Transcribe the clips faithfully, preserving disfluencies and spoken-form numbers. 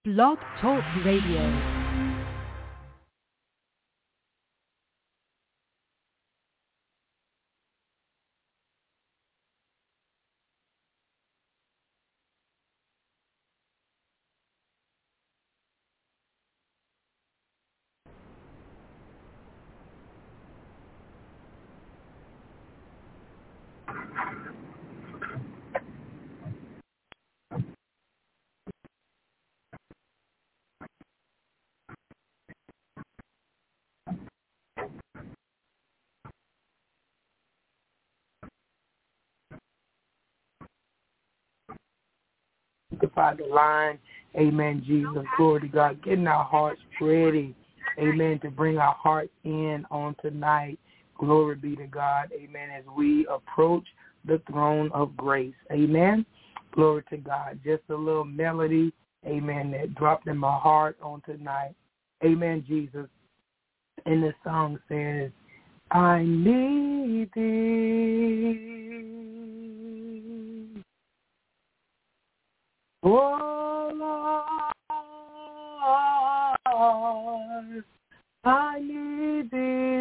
Blog Talk Radio. The line, amen, Jesus, glory to God, getting our hearts ready, amen, to bring our hearts in on tonight, glory be to God, amen, as we approach the throne of grace, amen, glory to God, just a little melody, amen, that dropped in my heart on tonight, amen, Jesus, and the song says, I need thee. Oh, Lord, I need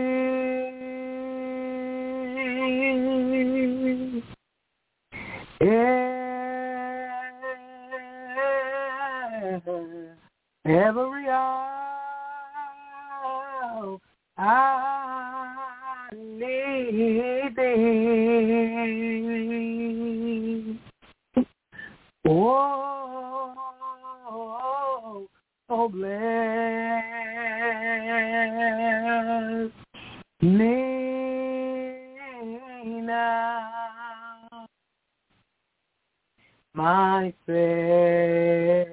thee. Every hour I need thee. Oh, oh, bless me now, my Savior,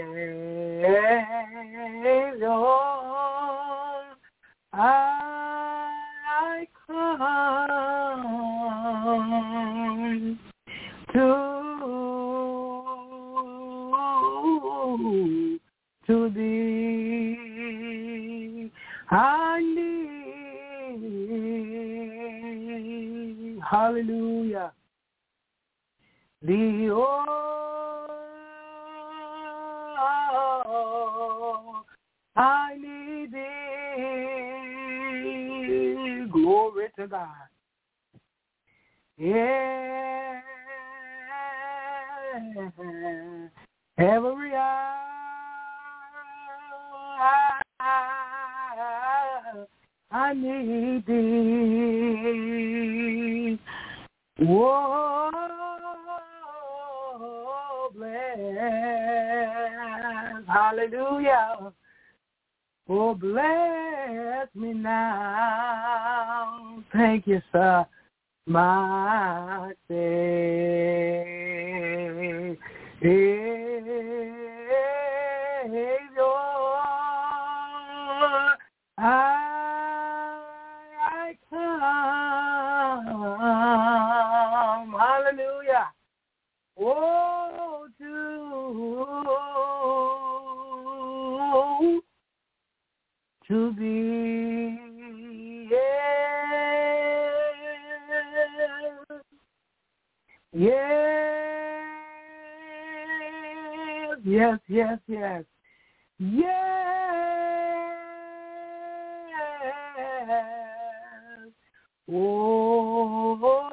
I come to to thee. I need, hallelujah, thee, oh, I need thee, glory to God. Yeah, every hour I need thee. Whoa, bless, hallelujah. Oh, bless me now. Thank you, sir, my Savior. I come, hallelujah, oh, to, to thee, yes, yes, yes, yes, yes, oh,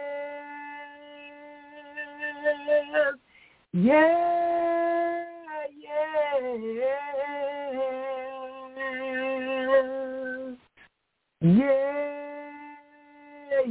yes, yeah, yes, yeah,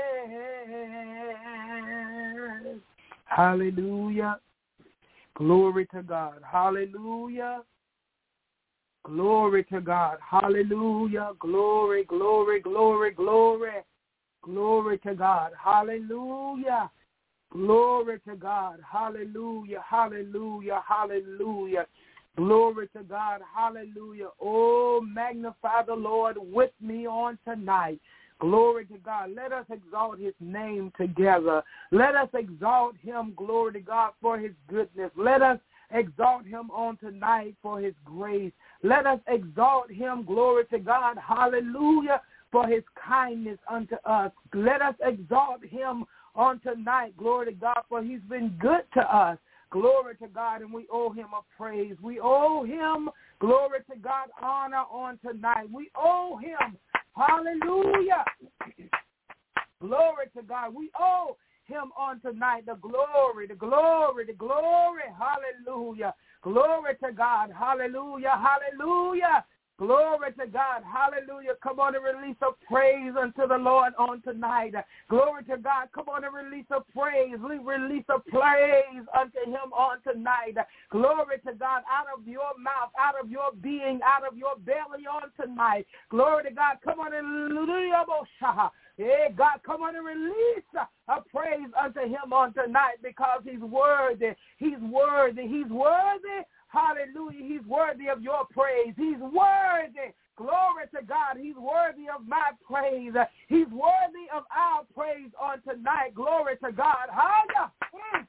yes, hallelujah, glory to God, hallelujah, glory to God, hallelujah, glory, glory, glory, glory, glory to God, hallelujah, glory to God, hallelujah, hallelujah, hallelujah, glory to God, hallelujah. Oh, magnify the Lord with me on tonight. Glory to God. Let us exalt his name together. Let us exalt him, glory to God, for his goodness. Let us exalt him on tonight for his grace. Let us exalt him, glory to God, hallelujah, for his kindness unto us. Let us exalt him on tonight, glory to God, for he's been good to us. Glory to God, and we owe him a praise. We owe him, glory to God, honor on tonight. We owe him, hallelujah. Glory to God. We owe him on tonight the glory, the glory, the glory. Hallelujah. Glory to God. Hallelujah. Hallelujah. Glory to God. Hallelujah. Come on and release a praise unto the Lord on tonight. Glory to God. Come on and release a praise. We release a praise unto him on tonight. Glory to God. Out of your mouth, out of your being, out of your belly on tonight. Glory to God. Come on and Hey, God, come on and release a praise unto him on tonight because he's worthy. He's worthy. He's worthy. Hallelujah. He's worthy of your praise. He's worthy. Glory to God. He's worthy of my praise. He's worthy of our praise on tonight. Glory to God. Hallelujah. Mm.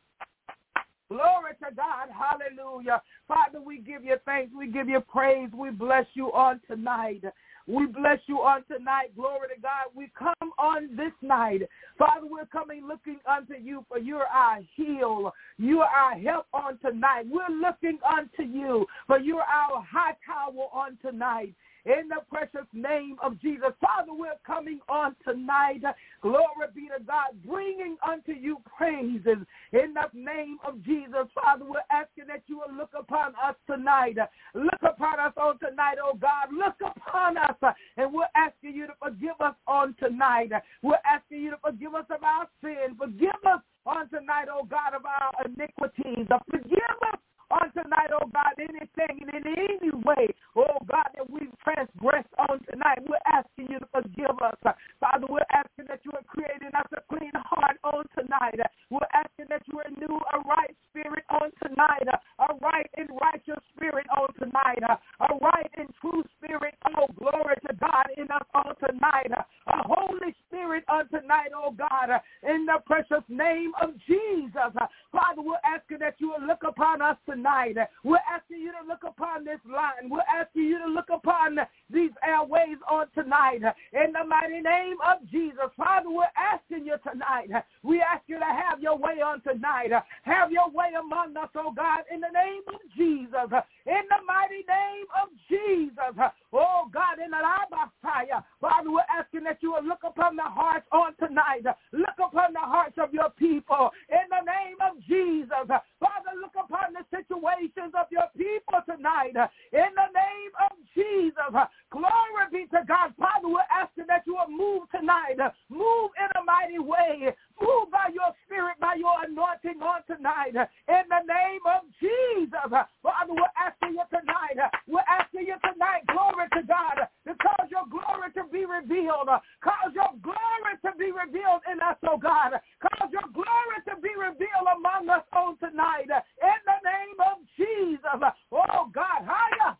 Glory to God. Hallelujah. Father, we give you thanks. We give you praise. We bless you on tonight. We bless you on tonight. Glory to God. We come on this night. Father, we're coming looking unto you, for you're our heal. You are our help on tonight. We're looking unto you, for you're our high tower on tonight. In the precious name of Jesus. Father, we're coming on tonight. Glory be to God, bringing unto you praises in the name of Jesus. Father, we're asking that you will look upon us tonight. Look upon us on tonight, oh God. Look upon us, and we're asking you to forgive us on tonight. We're asking you to forgive us of our sins. Forgive us on tonight, oh God, of our iniquities. Forgive us on tonight, oh God, anything and in any way, oh God, that we've transgressed on tonight. We're asking you to forgive us. Father, we're asking that you are creating us a clean heart on tonight. We're asking that you renew a right spirit on tonight, a right and righteous spirit on tonight, a right and true spirit, oh glory to God, in us on tonight, a holy spirit on tonight, oh God, in the precious name of Jesus. Father, we're asking that you will look upon us tonight. Tonight. We're asking you to look upon this line. We're asking you to look upon these airways on tonight. In the mighty name of Jesus. Father, we're asking you tonight. We ask you to have your way on tonight. Have your way among us, oh God, in the name of Jesus. In the mighty name of Jesus. Oh God, in the Messiah. Father, we're asking that you will look upon the hearts on tonight. Look upon the hearts of your people. In the name of Jesus. Father, look upon the situations of your people tonight. In the name of Jesus. Glory be to God. Father, we're asking that you will move tonight. Move in a mighty way. Move by your spirit, by your anointing on tonight. In the name of Jesus. Father, we're asking you tonight. We're asking you tonight, glory to God, to cause your glory to be revealed. Cause your glory to be revealed in us, oh God. Cause your glory to be revealed among us on tonight. In the name of Jesus. Oh God, higher.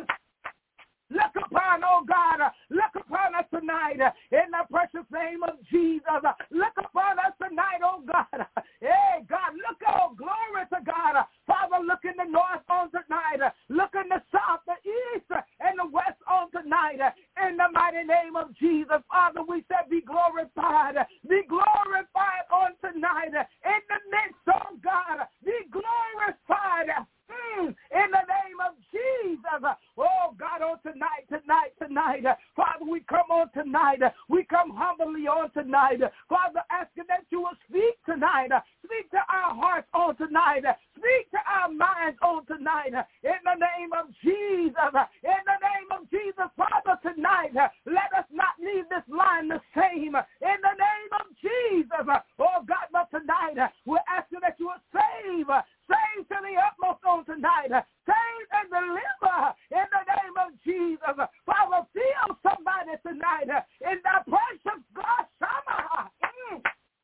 Look upon, oh God, look upon us tonight in the precious name of Jesus. Look upon us tonight, oh God. Hey, God, look, oh, glory to God. Father, look in the north on tonight. Look in the south, the east, and the west on tonight. In the mighty name of Jesus, Father, we said be glorified. Be glorified on tonight. In the midst, oh God, be glorified. Mm, in the name of Jesus. Oh, God, on tonight, tonight, tonight. Father, we come on tonight. We come humbly on tonight. Father, asking that you will speak tonight. Speak to our hearts on tonight. Speak to our minds on tonight. In the name of Jesus. In the name of Jesus, Father, tonight, let us not leave this line the same. In the name of Jesus. Oh, God, but tonight, we're asking that you will save. Save to the utmost on tonight. Save and deliver in the name of Jesus. Father, feel somebody tonight in the precious God. Mm.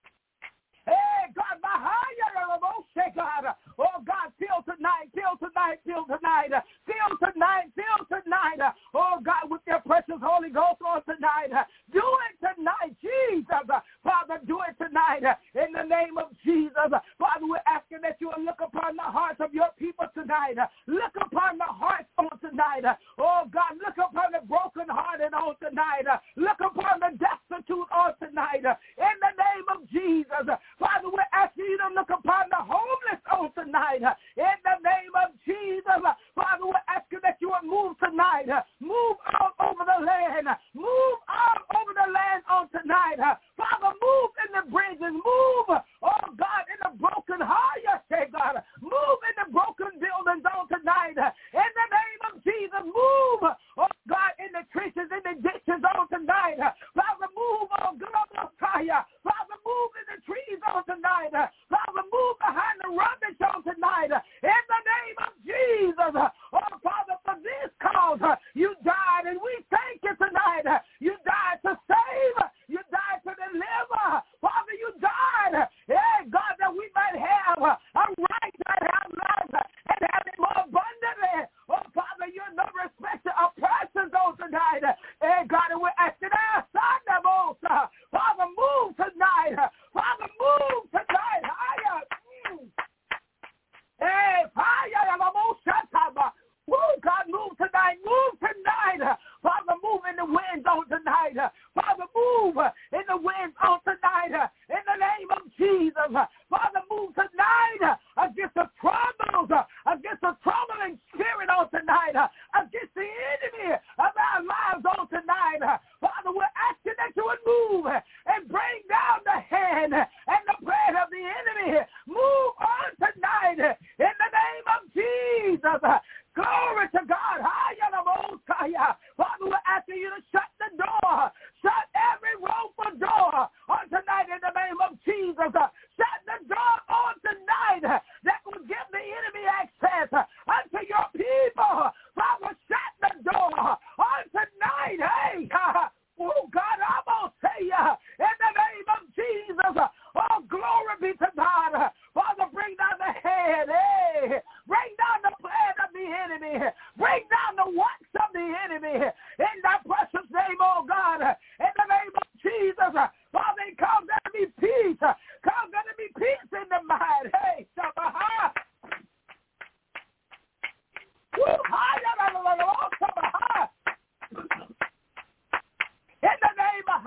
Hey, God, God. Oh, God, feel tonight, feel tonight, feel tonight, feel tonight, feel tonight. Oh, God, with your precious Holy Ghost on tonight. Do it tonight, Jesus. Father, do it tonight in the name of Jesus. Father, we're asking that you will look upon the hearts of your people tonight. Look upon the hearts on tonight. Oh, God, look upon the brokenhearted on tonight. Look upon the destitute on tonight. In the name of Jesus. Father, we're asking you to look upon the homeless on tonight. tonight. In the name of Jesus, Father, we're asking that you would move tonight. Move all over the land. Move all over the land on tonight. Father, move in the bridges. Move, oh God, in the broken heart. Yes, God. Move in the broken buildings on tonight. In the name of Jesus, move, oh God, in the trenches, in the ditches on tonight. Father, move, oh God, fire. Father, move in the trees on tonight. Father, move behind the rubbish on tonight. In the name of Jesus. Oh, Father, for this cause, you died, and we thank you tonight. You died to save. You died to deliver. Father, you died, hey, God, that we might have a right to have life and have it more abundantly. Oh, Father, you're no respecter of persons on tonight. Hey, God, and we're asking our son, Father, move tonight. Father, move tonight. Hey, fire, oh, God, move tonight. Move tonight. Father, move in the winds on tonight. Father, move in the winds on tonight. In the name of Jesus. Father, move tonight against the troubles, against the troubling spirit on tonight, against the enemy of our lives on tonight. Father, we're asking that you would move and bring down the hand and the plan of the enemy. Move on tonight in the name of Jesus. Glory to God. Father, we're asking you to shut the door. Shut every rope door on tonight in the name of Jesus. Shut the door on tonight that will give the enemy access unto your people. Father, shut the door on tonight. Hey, oh God, I'm going to say in the name of Jesus. Oh, glory be to God. Father, bring down the head. Hey, bring down the plan of the enemy. Bring down the works of the enemy. In that precious name, oh God. In the name of Jesus. Father, cause there to be peace. Cause there to be peace in the mind. Hey, Sabaha. In the name of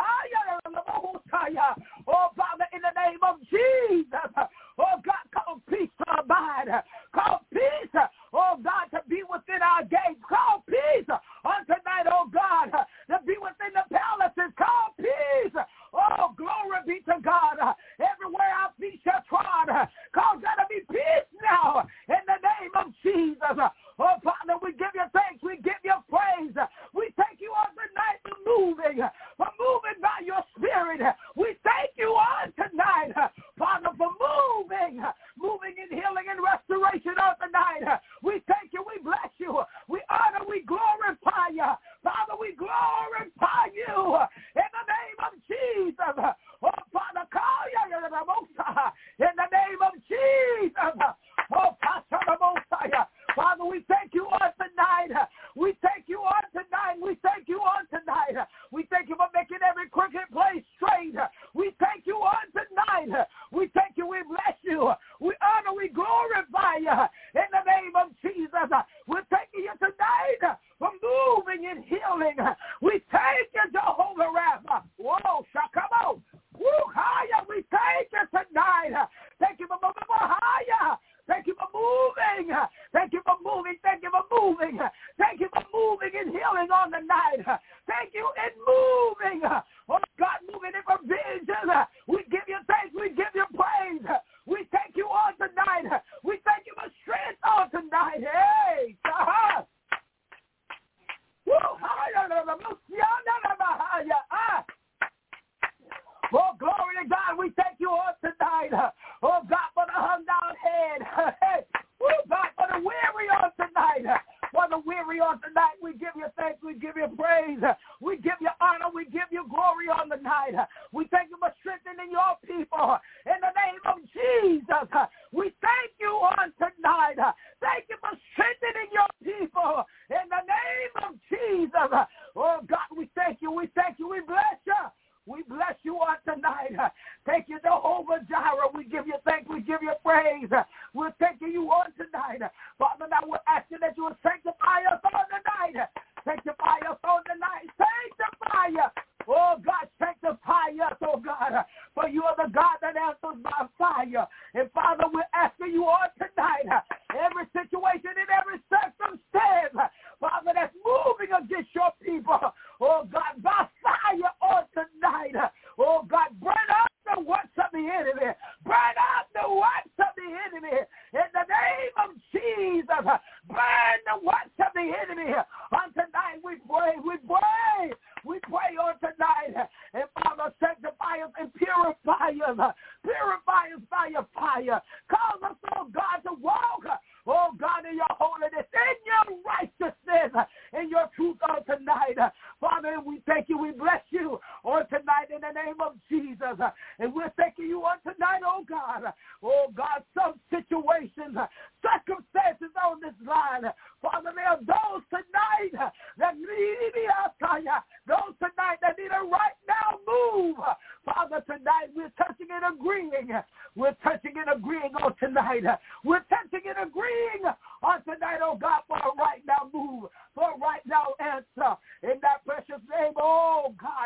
oh Father, in the name of Jesus, oh God, cause peace to abide, cause peace, oh God, to be within our gates, call peace on tonight, oh God, to be within the palaces, call peace, oh glory be to God, everywhere our feet shall trod, cause there to be peace now, in the name of Jesus. Oh, Father, we give you thanks. We give you praise. We thank you on tonight for moving, for moving by your spirit. We thank you on tonight, Father, for moving, moving in healing and restoration on tonight. We thank you. We bless you. We honor, we glorify you. Father, we glorify you in the name of Jesus. Oh, Father, call you in the name of Jesus. Oh, Pastor, Father, we thank you on tonight. We thank you on tonight. We thank you on tonight. We thank you for making every crooked place straight. We thank you on tonight. We thank you. We bless you. We honor. We glorify you in the name of Jesus. We're thanking you tonight for moving and healing. We thank you, Jehovah Rapha. Whoa, Shakamo. Woo, higher. We thank you tonight. Thank you for moving higher. Thank you for moving. Thank you for moving. Thank you for moving. Thank you for moving and healing on the night. Thank you in moving. Oh, God, moving in provision. We give you thanks. We give you praise. We thank you on tonight. We thank you for strength on tonight. Hey, ah. Oh, glory to God. We thank you on tonight. Oh, God, for the hung down head. Oh, God, for the weary on tonight. For the weary on tonight, we give you thanks. We give you praise. We give you honor. We give you glory on the night. We thank you for strengthening your people. In the name of Jesus, we thank you on tonight. Thank you for strengthening your people. In the name of Jesus. Oh, God, we thank you. We thank you. We bless you. We bless you on tonight. Thank you, Jehovah Jireh. We give you thanks. We give you praise. We're thanking you on tonight. Father, now we're asking that you will sanctify us on tonight. Sanctify us on tonight. burn the works of the enemy. On tonight we pray, we pray, we pray on tonight. And Father, sanctify us and purify us. Purify us by your fire. Cause us, oh God, to walk, oh God, in your holiness, in your righteousness, in your truth on tonight. Father, we thank you, we bless you on tonight in the name of Jesus. And we're thanking you on tonight, oh God. Oh God, some situations, circumstances on this line. Father, there are those tonight that need those tonight that need a right now move. Father, tonight we're touching and agreeing. We're touching and agreeing on tonight. We're touching and agreeing on tonight, oh God, for a right now move, for a right now answer. In that precious name, oh God,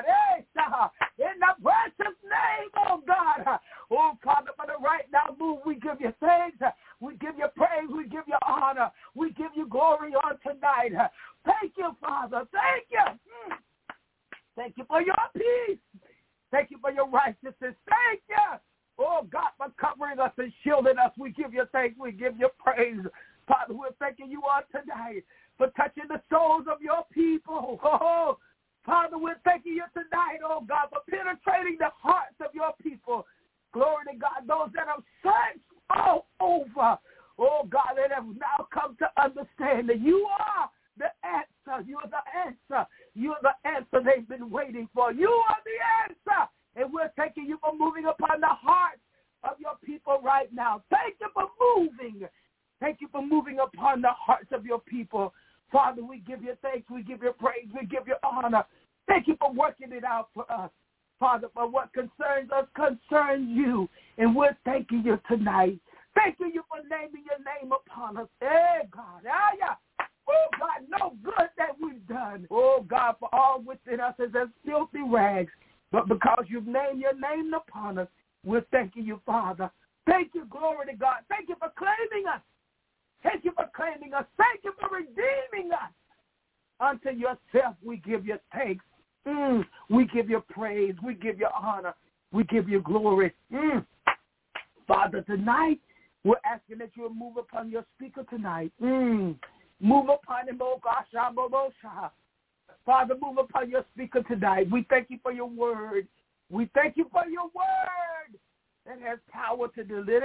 in the precious name, oh God. Oh Father, for the right now move, we give you thanks. We give you praise. We give you honor. We give you glory on tonight. Thank you, Father. Thank you. Thank you for your peace. Thank you for your righteousness. Thank you, oh God, for covering us and shielding us. We give you thanks. We give you praise. Father, we're thanking you on tonight for touching the souls of your people. Oh, Father, we're thanking you tonight, oh God, for penetrating the hearts of your people. Glory to God, those that have searched all over, oh God, that have now come to understand that you are the answer. You are the answer. You are the answer they've been waiting for. You are the answer. And we're thanking you for moving upon the hearts of your people right now. Thank you for moving. Thank you for moving upon the hearts of your people. Father, we give you thanks. We give you praise. We give you honor. Thank you for working it out for us. Father, for what concerns us concerns you. And we're thanking you tonight. Thanking you for naming your name upon us. Hey, God. Ah, yeah. Oh, God, no good that we've done. Oh, God, for all within us is as filthy rags. But because you've named your name upon us, we're thanking you, Father. Thank you, glory to God. Thank you for claiming us. Thank you for claiming us. Thank you for redeeming us. Unto yourself we give you thanks. Mm. We give you praise. We give you honor. We give you glory. Mm. Father, tonight we're asking that you will move upon your speaker tonight. Mm. Move upon him, oh gosh. Father, move upon your speaker tonight. We thank you for your word. We thank you for your word that has power to deliver,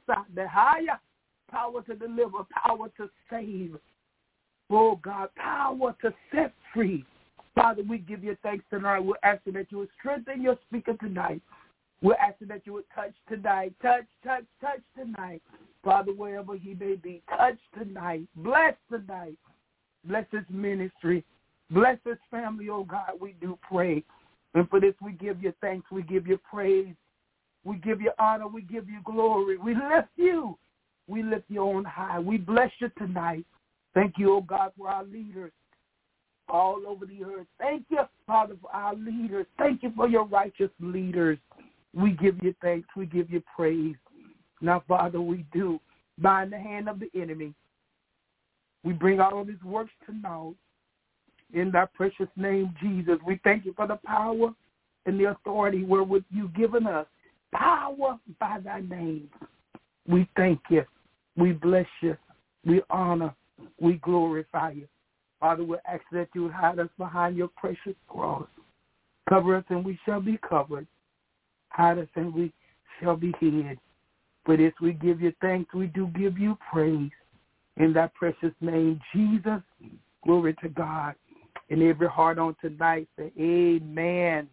power to deliver, power to save. Oh, God, power to set free. Father, we give you thanks tonight. We're asking that you would strengthen your speaker tonight. We're asking that you would touch tonight. Touch, touch, touch tonight. Father, wherever he may be, touch tonight. Bless tonight. Bless his ministry. Bless his family, oh God, we do pray. And for this, we give you thanks. We give you praise. We give you honor. We give you glory. We lift you. We lift you on high. We bless you tonight. Thank you, oh God, for our leaders all over the earth. Thank you, Father, for our leaders. Thank you for your righteous leaders. We give you thanks. We give you praise. Now, Father, we do bind the hand of the enemy. We bring all of his works to naught. In thy precious name, Jesus, we thank you for the power and the authority wherewith you've given us. Power by thy name. We thank you. We bless you. We honor. We glorify you. Father, we ask that you would hide us behind your precious cross. Cover us and we shall be covered. Hide us and we shall be hid. For this we give you thanks. We do give you praise. In thy precious name, Jesus, glory to God. And every heart on tonight say amen.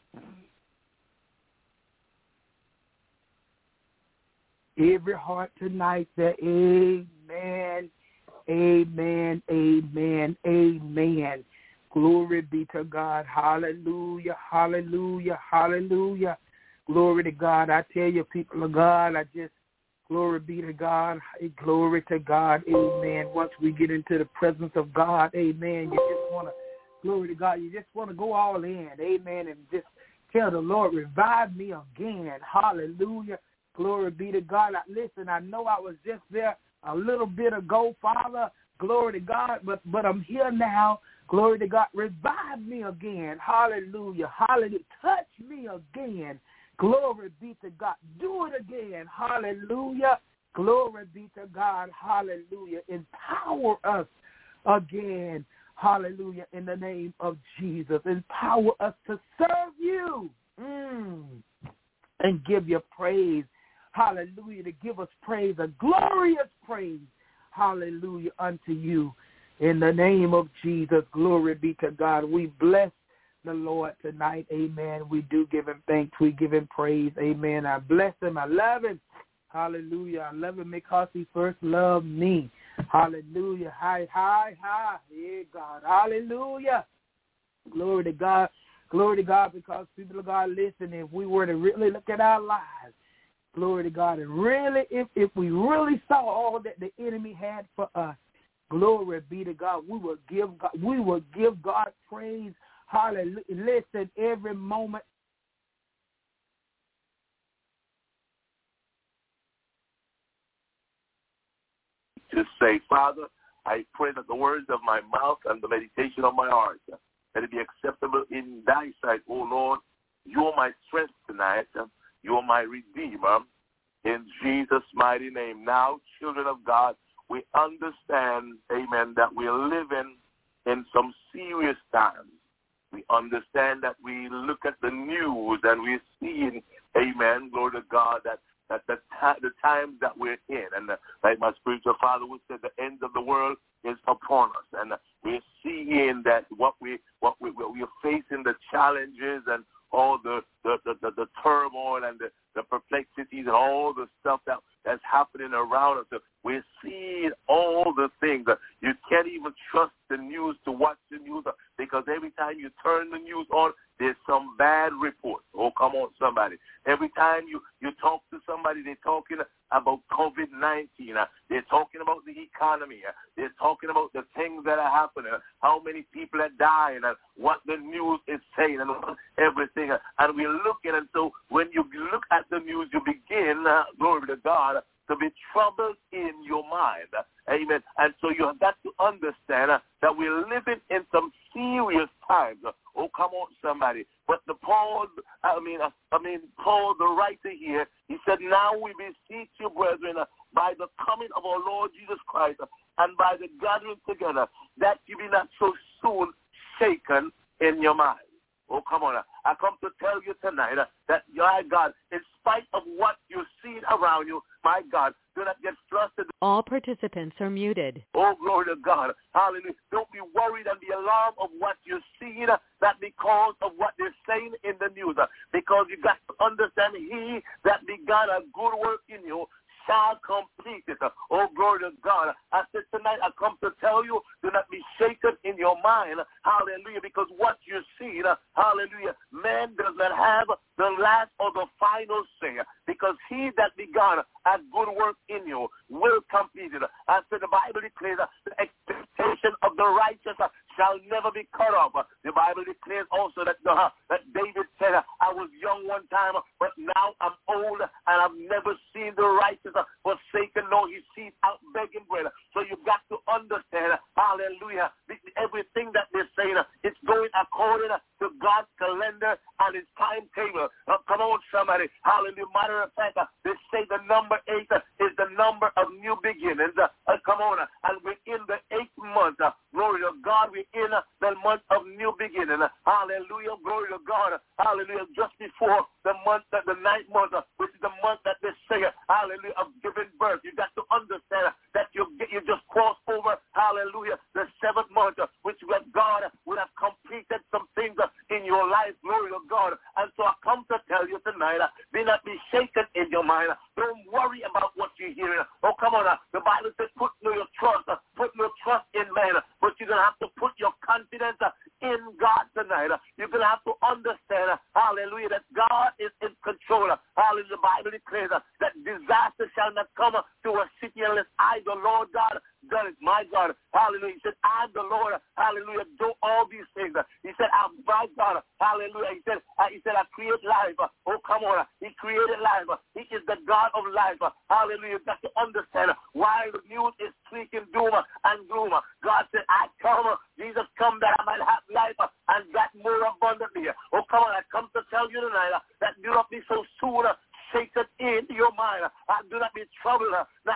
Every heart tonight say amen, amen, amen, amen. Glory be to God. Hallelujah, hallelujah, hallelujah. Glory to God. I tell you, people of God, I just, glory be to God. Glory to God. Amen. Once we get into the presence of God, amen, you just want to, glory to God, you just want to go all in, amen, and just tell the Lord, revive me again. Hallelujah. Glory be to God. I, listen, I know I was just there a little bit ago, Father. Glory to God, but, but I'm here now. Glory to God. Revive me again. Hallelujah. Hallelujah. Touch me again. Glory be to God. Do it again. Hallelujah. Glory be to God. Hallelujah. Empower us again. Hallelujah. In the name of Jesus. Empower us to serve you mm. and give you praise. Hallelujah. To give us praise, a glorious praise. Hallelujah unto you. In the name of Jesus. Glory be to God. We bless the Lord tonight. Amen. We do give him thanks. We give him praise. Amen. I bless him. I love him. Hallelujah. I love him because he first loved me. Hallelujah. Hi, hi, hi. Yeah, God. Hallelujah. Glory to God. Glory to God, because people of God, listen, if we were to really look at our lives, glory to God, and really, if, if we really saw all that the enemy had for us, glory be to God, we will give God, we will give God praise. Hallelujah. Listen, every moment. Just say, Father, I pray that the words of my mouth and the meditation of my heart, that it be acceptable in thy sight, O Lord. You are my strength tonight. You are my Redeemer. In Jesus' mighty name. Now, children of God, we understand, amen, that we're living in some serious times. We understand that we look at the news and we're seeing, amen, glory to God, that that the, the times that we're in, and the, like my spiritual father would say, the end of the world is upon us, and we're seeing that what we what we what we are facing, the challenges and all the the, the, the, the turmoil and the, the perplexities and all the stuff that that's happening around us. So we're seeing all the things. You can't even trust the news to watch the news, because every time you turn the news on, there's some bad report. Oh, come on, somebody. Every time you, you talk to somebody, they're talking about COVID nineteen. They're talking about the economy. They're talking about the things that are happening, how many people are dying, and what the news is saying, and everything. And we're looking, and so when you look at the news, you begin, uh, glory to God, to be troubled in your mind. Amen. And so you have got to understand uh, that we're living in some serious times. Oh, come on, somebody. But the Paul, I mean, uh, I mean, Paul, the writer here, he said, now we beseech you, brethren, uh, by the coming of our Lord Jesus Christ uh, and by the gathering together, that you be not so soon shaken in your mind. Oh, come on. I come to tell you tonight uh, that, my God, in spite of what you're seeing around you, my God, do not get flustered. All participants are muted. Oh, glory to God. Hallelujah. Don't be worried and be alarmed of what you're seeing, uh, not because of what they're saying in the news, uh, because you got to understand, he that began a good work in you shall complete it. Oh, glory to God. I said tonight, I come to tell you, do not be shaken in your mind. Hallelujah. Because what you see, hallelujah, man does not have the last or the final say. Because he that began a good work in you will complete it. I said the Bible declares the expectation of the righteous shall never be cut off. The Bible declares also that, uh, that David said, I was young one time, but now I'm old, and I've never seen the righteous forsaken, nor his seed out begging bread. So you've got to understand, hallelujah, everything that they're saying, it's going according to God's calendar and his timetable. Uh, come on, somebody. Hallelujah. Matter of fact, uh, they say the number eight uh, is the number of new beginnings. Uh, uh, come on. Uh, and we're in the eighth month. Uh, glory to God. We're in uh, the month of new beginning. Uh, hallelujah. Glory to God. Uh, hallelujah. Just before the month, uh, the ninth month, uh, which is the month that they say, uh, hallelujah, of giving birth. You got to understand uh, that you you just crossed over, hallelujah, the seventh month, uh, which when God uh, would have completed some things uh, in your life. Glory to God. And so I come to tell you tonight, uh, be not be shaken in your mind. Uh, don't worry about what you're hearing. Uh, oh, come on. Uh, the Bible says put no your trust, uh, put no trust in man, uh, but you're going to have to put your confidence uh, in God tonight. Uh, you're going to have to understand, uh, hallelujah, that God is in control. Uh, hallelujah. The Bible declares uh, that disaster shall not come uh, to a city unless I, the Lord God, done it. My God. Hallelujah. He said, I, the Lord, hallelujah, do all these things. He said, I'm my God. Hallelujah. He said, uh, he said, I create life. Oh, come on. He created life. He is the God of life. Hallelujah. You've got to understand why the news is speaking doom and gloom. God said, I come. Jesus come that I might have life and that more abundantly. Oh, come on. I come to tell you tonight that do not be so soon shaken in your mind. Uh, do not be troubled, uh, not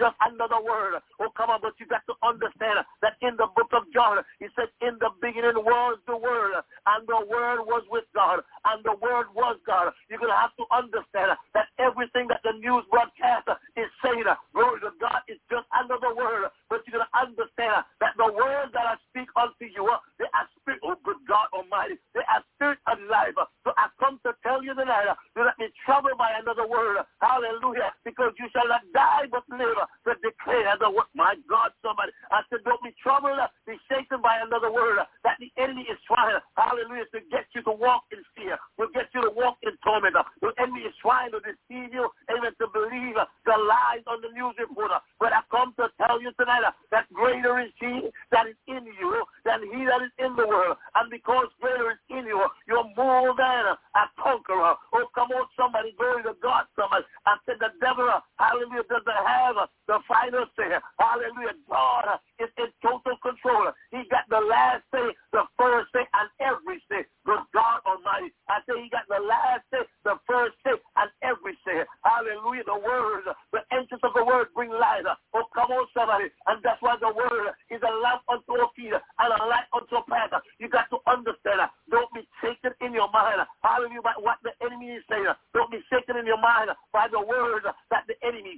just another word. Oh, come on, but you got to understand that in the book of John, he said, in the beginning was the word, and the word was with God, and the word was God. You're going to have to understand that everything that the news broadcast is saying, glory to God, is just another word. But you're going to understand that the words that I speak unto you, they are spirit, oh good God Almighty, they are spirit and life. So I come to tell you tonight, do not be troubled by another word. Hallelujah. Because you shall not die but live to declare the word. My God, somebody. I said, don't be troubled, be shaken by another word that the enemy is trying, hallelujah, to get you to walk in fear, to get you to walk in torment. The enemy is trying to deceive you, amen, to believe the lies on the news reporter. But I come to tell you tonight that greater is he that is in you than he that is in the world. And because greater is in you, you're more than a conqueror. Oh, come on, somebody, glory to God, somebody. I said the devil, hallelujah, doesn't have the final say. Hallelujah, God is in total control. He got the last say, the first say, and every say. Good God Almighty. I say he got the last say, the first say, and every say. Hallelujah, the word, the entrance of the word bring light. Oh, come on, somebody. And that's why the word is a lamp unto our feet and a light unto our path. You got to understand. Don't be shaken in your mind. Hallelujah, by what the enemy is saying. Don't be shaken in your mind by the word that the enemy.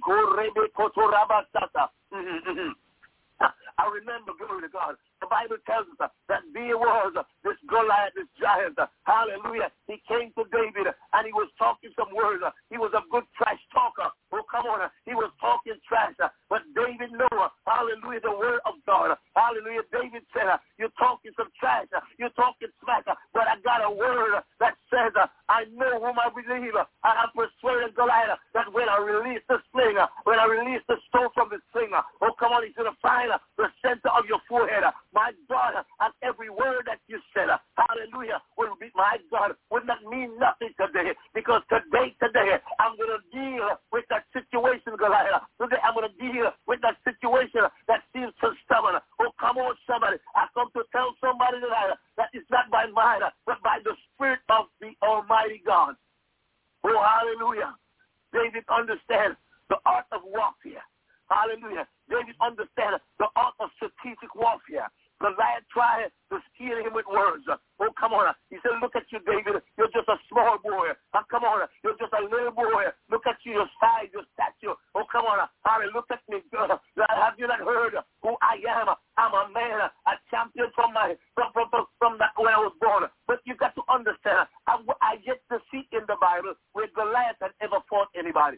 Mm-hmm. I remember, glory to God, the Bible tells us that there was this Goliath, this giant, hallelujah. He came to David and he was talking some words. He was a good trash talker. Oh, come on. He was talking trash. But David knew, hallelujah, the word of God. Hallelujah. David said, you're talking some trash. You're talking smack. But I got a word that says, I know whom I believe. I have persuaded Goliath that when I release the sling, when I release the stone from the sling, oh, come on, he's going to find the center of your forehead. My God, and every word that you said, hallelujah, will be, my God, would not mean nothing today. Because today, today, I'm going to deal with that situation, Goliath. Today, I'm going to deal with that situation that seems so stubborn. Oh, come on, somebody. I come to tell somebody tonight that it's not by mind, but by the Spirit of the Almighty God. Oh, hallelujah. David understands the art of warfare. Hallelujah. David understands the art of strategic warfare. Goliath tried to steal him with words. Oh, come on. He said, look at you, David. You're just a small boy. Oh, come on. You're just a little boy. Look at you, your size, your stature. Oh, come on. Hallelujah. Look at me. Have you not heard who I am? I'm a man, a champion from my from from, from, from that when I was born. But you got to understand, I, I yet to see in the Bible where Goliath had ever fought anybody.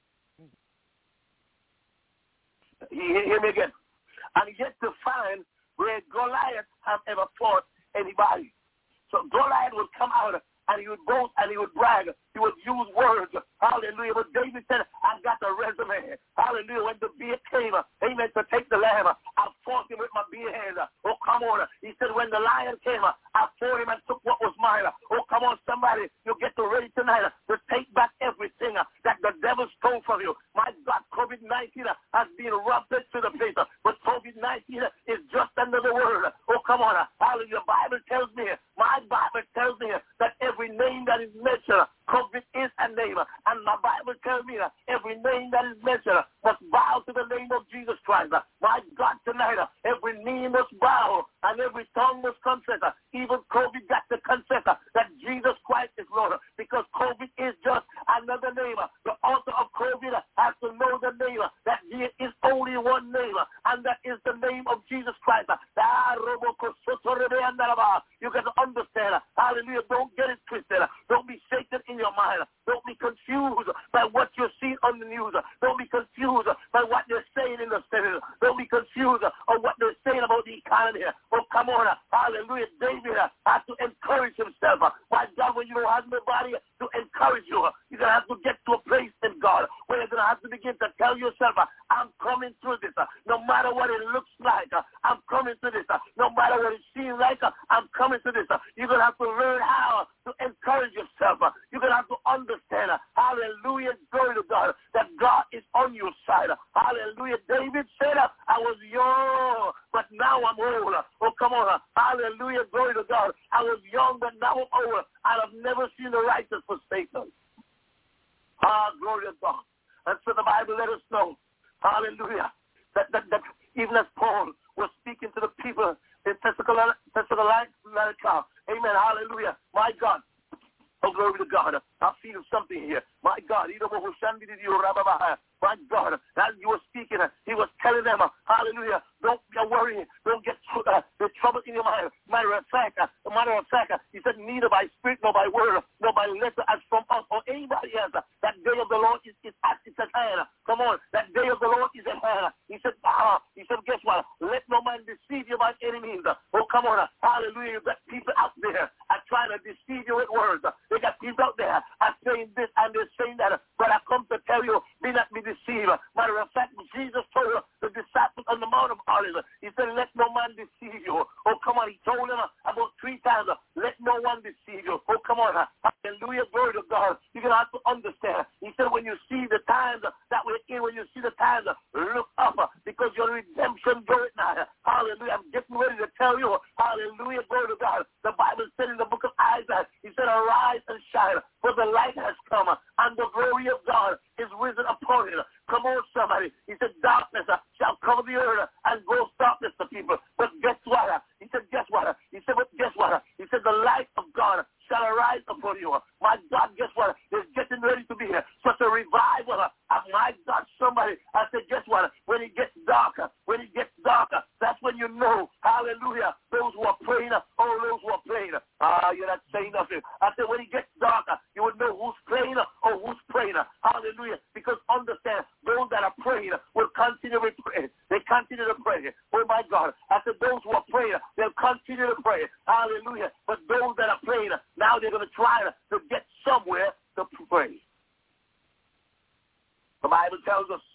Hear me again. And yet to find where Goliath have ever fought anybody. So Goliath would come out and he would boast and he would brag. He would use words. Hallelujah. But David said, I got a resume. Hallelujah. When the bear came, amen, to take the lamb, I fought him with my bare hands. Oh, come on. He said, when the lion came, I fought him and took what was mine. Oh, come on, somebody. You get ready tonight to take back everything that the devil stole from you. My God, COVID nineteen has been rubbed to the face. But COVID nineteen is just another word. Oh, come on. Hallelujah. The Bible tells me, my Bible tells me that every name that is mentioned, COVID is a name. And my Bible tells me that every name that is mentioned must bow to the name of Jesus Christ. My God, tonight, every knee must bow and every tongue must confess. Even COVID got to confess that Jesus Christ is Lord. Because COVID is just another name. The author of COVID has to know the name, that there is only one name, and that is the name of Jesus Christ. You got to understand. Hallelujah. Don't get it twisted. Don't be shaken in your mind. Don't be confused by what you're seeing on the news. Don't be confused by what they're saying in the Senate. Don't be confused on what they're saying about the economy. Oh, come on. Hallelujah. David has to encourage himself. My God, when you don't have nobody to encourage you, you're going to have to get to a place in God where you're going to have to begin to tell yourself, I'm coming through this. No matter what it looks like, I'm coming through this. No matter what it seems like, I'm coming through this. You're going to have to learn how to encourage yourself. You're going to have to understand, hallelujah, glory to God, that God is on your side. Hallelujah. David said, I was young, but now I'm old. Oh, come on. Hallelujah, glory to God. I was young, but now I'm old. I have never seen the righteous forsaken. Ah, glory to God. And so the Bible let us know, hallelujah. hallelujah, that, that, that even as Paul was speaking to the people in Thessalonica, amen, hallelujah, my God, oh, glory to God, I feel something here, my God, my God, as you were speaking, he was telling them, hallelujah, don't get worried, don't get uh, the trouble in your mind. Matter of fact, uh, matter of fact, uh, he said, neither by spirit, nor by word, nor by letter as from us or anybody else. Uh, that day of the Lord is, is at its hand. Come on, that day of the Lord is at hand. He said, ah, he said, guess what? Let no man deceive you by any means. Oh, come on, uh, hallelujah. You've got people out there are trying to deceive you with words. They got people out there are saying this and they're saying that. But I come to tell you, be not be deceived. Matter of fact, Jesus told the disciples on the Mount of Olives, he said, let no man deceive you. Oh, come on. He told them about three times, let no one deceive you. Oh, come on. Hallelujah. Glory to God. You're going to have to understand. He said, when you see the times that we're in, when you see the times, look up because your redemption draweth nigh. Hallelujah. I'm getting ready to tell you. Hallelujah. Glory to God. The Bible said in the book of Isaiah, he said, arise and shine, for the light has come, and the glory of God is risen upon it. Come on, somebody. He said, darkness uh, shall cover the earth uh, and gross darkness to people. But guess what? Uh, he said, guess what? Uh, he said, but guess what? Uh, he said, the light of God shall arise upon you. Uh, my God, guess what? There's getting ready to be here. Such a revival. Uh, uh, my God, somebody. I said, guess what? Uh, when it gets darker, when it gets darker, that's when you know, hallelujah, those who are praying, uh, all those who are praying. Ah, uh, you're not saying nothing. I said, when it gets darker, you will know who's praying uh, or who's praying. Uh, hallelujah. Because understand, those that are praying will continue to pray. They continue to pray. Oh, my God. I said, those who are praying, they'll continue to pray. Hallelujah. But those that are praying, now they're going to try to get somewhere to pray. The Bible tells us,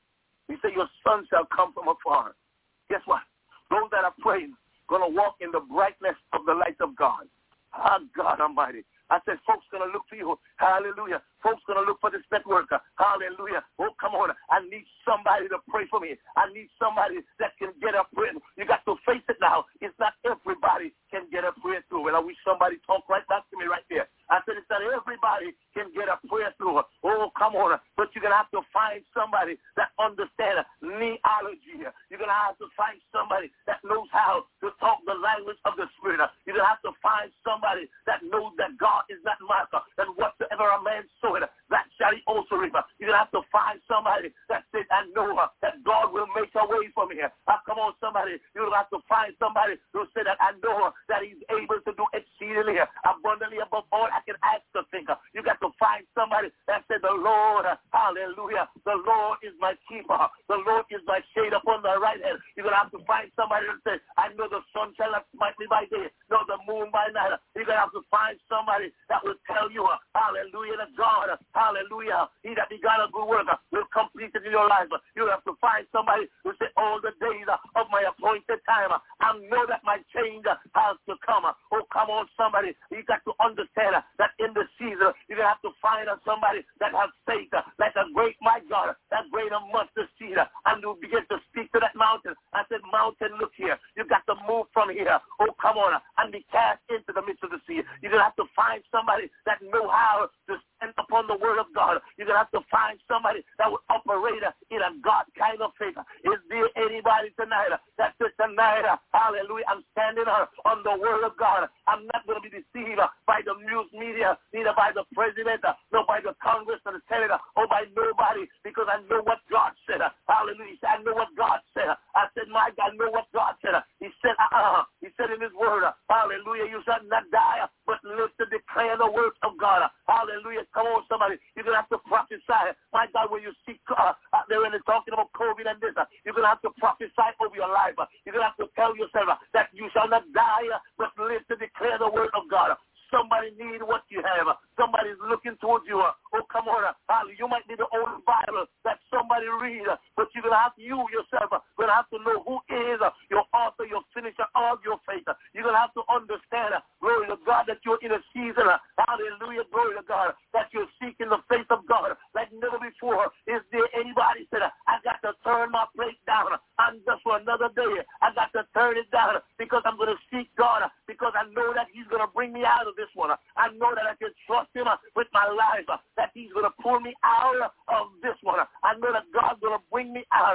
he said, your son shall come from afar. Guess what? Those that are praying going to walk in the brightness of the light of God. Ah, God Almighty. I said, folks going to look for you. Hallelujah. Folks going to look for this network. Hallelujah. Oh, come on. I need somebody to pray for me. I need somebody that can get up praying. You got to face it now. It's not everybody can get a prayer through. Well, I wish somebody talk right back to me right there. I said, it's not everybody can get a prayer through. Oh, come on. But you're going to have to find somebody that understands neology. You're going to have to find somebody that knows how to talk the language of the Spirit. You're going to have to find somebody that knows that God is not master, and whatsoever a man soweth, that shall he also reap. You're going to have to find somebody that says, I know that God will make a way for me. Uh, come on, somebody. You're going to have to find somebody who said that I know that he's able to do exceedingly abundantly above all I can ask or think. You got to find somebody that said, the Lord, hallelujah, the Lord is my keeper. The Lord is my shade upon the right hand. You're going to have to find somebody that says, I know the sun shall not smite me by day, nor the moon by night. You're going to have to find somebody that will tell you, hallelujah, that God, hallelujah, he that began a good work will complete it in your life. You have to find somebody who say, all the days of my appointed time, I know that my change has to come. Oh, come on, somebody. You got to understand that in the season, you're going to have to find somebody that has faith, like a great, my God, that grain of mustard seed, and you begin to speak to that mountain. I said, mountain, look here. You got to move from here. Oh, come on, and be cast into the midst of the sea. You're going to have to find somebody that know how to stand upon the word of God. You're going to have to find somebody that will operate in a God kind of faith. Is there anybody tonight that says tonight, hallelujah, I'm standing on the word of God. I'm not going to be deceived by the news media, neither by the president, nor by the Congress or the Senate, or by nobody, because I know what God said. Hallelujah. He said, I know what God said. I said, my God, I know what God said. He said, uh-uh. He said in his word, hallelujah, you shall not die, but live to declare the words of God. Hallelujah. Come on, somebody. You're going to have to prophesy. My God, when you see uh, out there when they're talking about COVID and this, uh, you're going to have to prophesy over your life. Uh, you're going to have to tell yourself uh, that you shall not die, uh, but live to declare the word of God. Somebody need what you have. Somebody's looking towards you. Oh, come on. You might be the only Bible that somebody read, but you're going to have to, you yourself, going to have to know who is your author, your finisher of your faith. You're going to have to understand, glory to God, that you're in a season, hallelujah, glory to God, that you're seeking the face of God like never before. Is there anybody said, I got to turn my plate down and just for another day, I got to turn it down because I'm going to seek God, because I know that he's going to bring me out of this one. I know that I can trust him with my life, that he's going to pull me out of this one. I know that God's going to bring me out.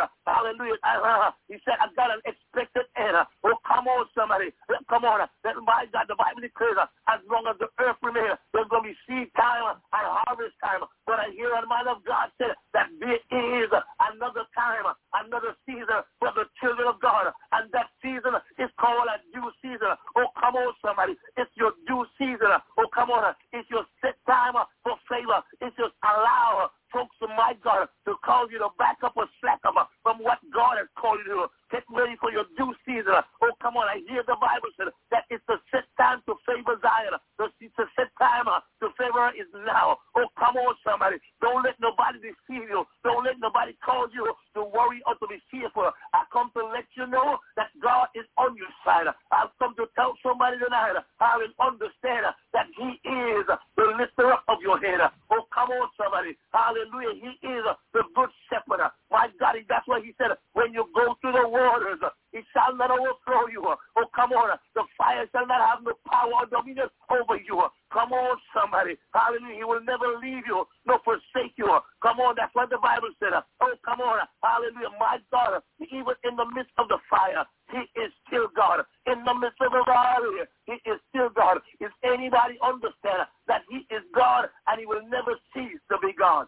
Hallelujah. Uh, he said, I got an expected end. Oh, come on, somebody. Come on. That, my God, the Bible declares as long as the earth remains, there's going to be seed time and harvest time. But I hear a man of God said that there is another time, another season for the children of God. And that season is called a due season. Oh, come on, somebody. It's your due season. Oh, come on. It's your set time for favor. It's just allow folks, my God, to call you to back up or slack up from what God has called you to. Get ready for your due season. Oh, come on. I hear the Bible say that it's the set time to favor Zion. It's the set time to favor is now. Oh, come on, somebody. Don't let nobody deceive you. Don't let nobody cause you to worry or to be fearful. I come to let you know that God is on your side. I've come to tell somebody tonight, I will understand that he is the lifter up of your head. Oh, come on, somebody. Hallelujah. He is the good shepherd. My God, that's why he said, when you go through the waters, it shall not overflow you. Oh, come on. The fire shall not have no power or dominion over you. Come on, somebody. Hallelujah. He will never leave you nor forsake you. Come on. That's what the Bible said. Oh, come on. Hallelujah. My God, even in the midst of the fire, he is still God. In the midst of the fire, he is still God. Is anybody understand that he is God and he will never cease to be God?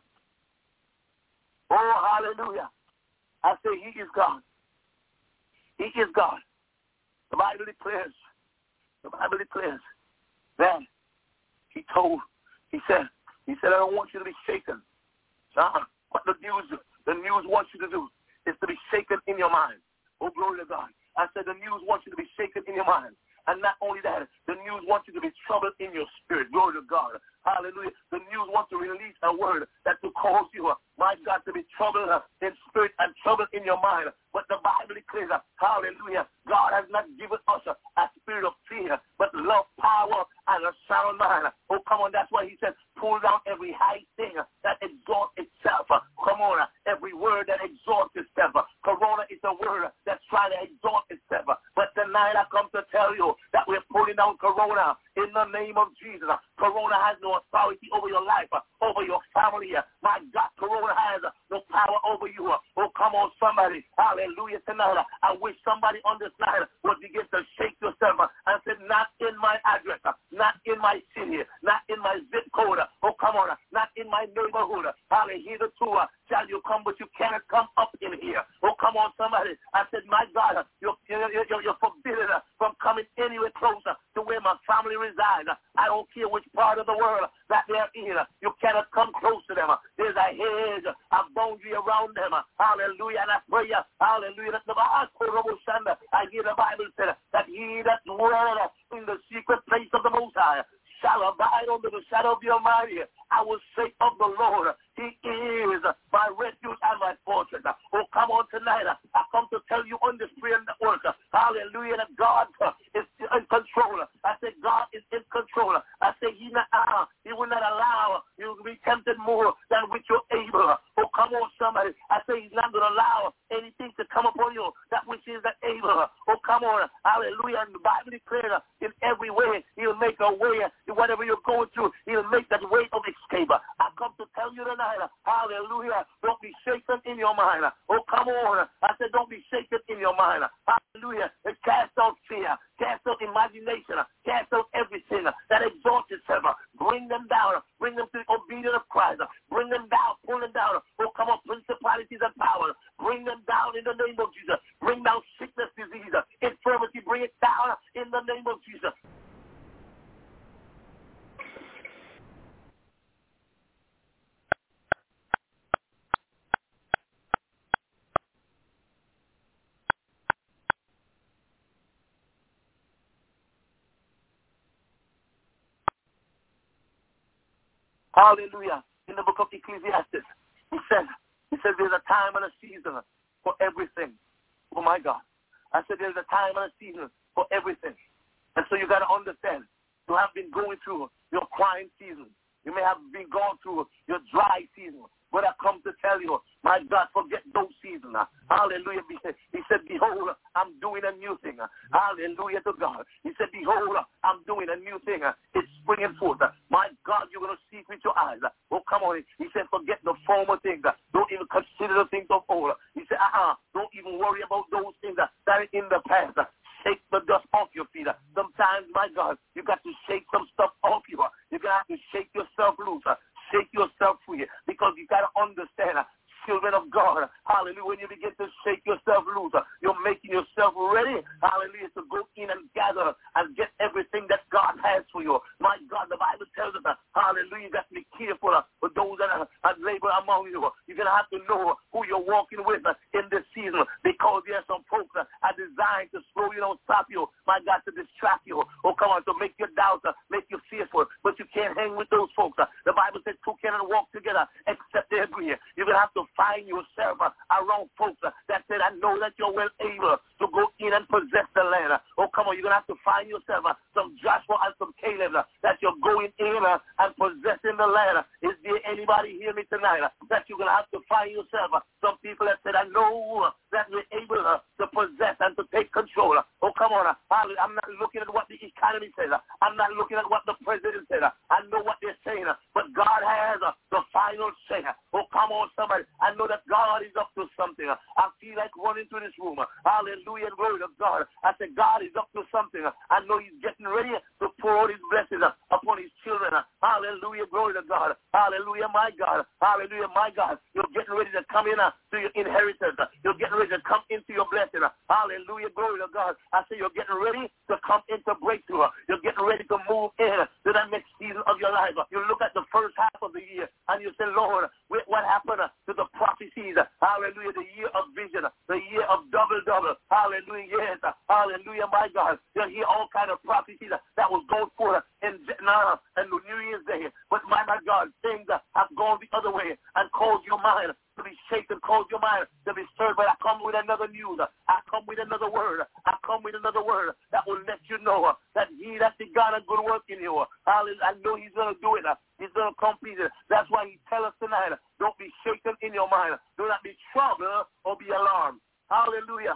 Oh, hallelujah. I say he is God. He is God. The Bible declares, the Bible declares that he told, he said, he said, I don't want you to be shaken. Uh, what the news, the news wants you to do is to be shaken in your mind. Oh, glory to God. I said the news wants you to be shaken in your mind. And not only that, the news wants you to be troubled in your spirit. Glory to God. Hallelujah. The news wants to release a word that to cause you, my God, to be troubled in spirit and troubled in your mind. But the Bible declares, hallelujah, God has not given us a, a spirit of fear, but love, power, and a sound mind. Oh, come on. That's why he said, pull down every high thing that exalts itself. Come on. Every word that exalts itself. Corona is a word that's trying to exalt itself. But tonight I come to tell you that we're pulling down Corona in the name of Jesus. Corona has no authority over your life, over your family. My God, Corona has no power over you. Oh, come on, somebody. Hallelujah. Tonight, I wish somebody on this line would begin to shake yourself and say, not in my address, not in my city, not in my zip code. Oh, come on, not in my neighborhood. Hallelujah. Hitherto shall you come, but you cannot come up in here. Oh, come on, somebody. I said, my God, you're, you're, you're forbidden from coming anywhere closer to where my family resides. I don't care which part of the world that they're in. You cannot come close to them. There's a hedge, a boundary around them. Hallelujah. And I pray, hallelujah, that the I hear the Bible said that he that dwelleth in the secret place of the Most High shall abide under the shadow of the Almighty. I will say of the Lord, he is my refuge and my fortress. Oh, come on tonight. I come to tell you on this prayer network, hallelujah, that God is in control. I say God is in control. I say he, not, uh, he will not allow you to be tempted more than which you're able. Oh, come on, somebody. I say he's not going to allow anything to come upon you that which is not able. Oh, come on. Hallelujah. And the Bible declares in every way he'll make a way. Whatever you're going through, he'll make that way of escape. I come to tell you tonight, hallelujah, don't be shaken in your mind. Oh, come on. I said don't be shaken in your mind. Hallelujah. And cast out fear. Cast out imagination. Cast out everything that exalts itself. Bring them down. Bring them to the obedience of Christ. Bring them down. Pull them down. Oh, come on, principalities and powers. Bring them down in the name of Jesus. Bring down sickness, disease, infirmity. Bring it down in the name of Jesus. Hallelujah. In the book of Ecclesiastes, he says, he says there's a time and a season for everything. Oh, my God. I said there's a time and a season for everything. And so you got to understand, you have been going through your crying season. You may have been going through your dry season. But I come to tell you, my God, forget those seasons. Hallelujah. He said, he said, behold, I'm doing a new thing. Hallelujah to God. He said, behold, I'm doing a new thing. It's springing forth. My God, you're going to see it with your eyes. Oh, come on. He said, forget the former things. Don't even consider the things of old. He said, uh-uh, don't even even worry about those things that are in the past. Shake the dust off your feet. Sometimes, my God, you got to shake some stuff off you. You're going to have to shake yourself loose, shake yourself free, because you got to understand, children of God, hallelujah, when you begin to shake yourself loose, you're making yourself ready, hallelujah, to go in and gather and get everything that God has for you. My God, the Bible tells us, hallelujah, you got to be careful for those that are, that labor among you. You're going to have to know who you're walking with in this season, because there are some folks that are designed to slow you down, stop you, my God, to distract you. Oh, come on, to make you doubt, make you fearful, but you can't hang with those folks. The Bible says two cannot walk together except they agree. You're going to have to find yourself uh, around folks uh, that said, I know that you're well able to go in and possess the land. Uh, oh, come on, you're going to have to find yourself uh, some Joshua and some Caleb uh, that you're going in uh, and possessing the land. Uh, is there anybody hear me tonight uh, that you're going to have to find yourself uh, some people that said, I know uh, that we're able uh, to possess and to take control. Uh, oh, come on, uh, I'm not looking at what the economy says. Uh, I'm not looking at what the president said. Uh, I know what they're saying, uh, but God has uh, the final say. Uh, oh, come on, somebody. I know that God is up to something. I feel like running to this room. Hallelujah and glory to God. I said, God is up to something. I know he's getting ready to pour out his blessings upon his children. Hallelujah, glory to God. Hallelujah, my God. Hallelujah, my God. You're getting ready to come in to your inheritance. You're getting ready to come into your blessing. Hallelujah, glory to God. I say you're getting ready to come into breakthrough. You're getting ready to move in to the next season of your life. You look at the first half of the year and you say, Lord, what happened to the prophecies? Hallelujah, the year of vision, the year of double-double. Hallelujah, yes. Hallelujah, my God. You hear all kind of prophecies that was going forth in Vietnam and the New Year's Day. But my, my God, things have gone the other way and caused your mind to be shaken, cause your mind to be stirred. But I come with another news. I come with another word. I come with another word that will let you know that he that began a good work in you, hallelujah, I know he's going to do it. He's going to complete it. That's why he tells us tonight, don't be shaken in your mind. Do not be troubled or be alarmed. Hallelujah.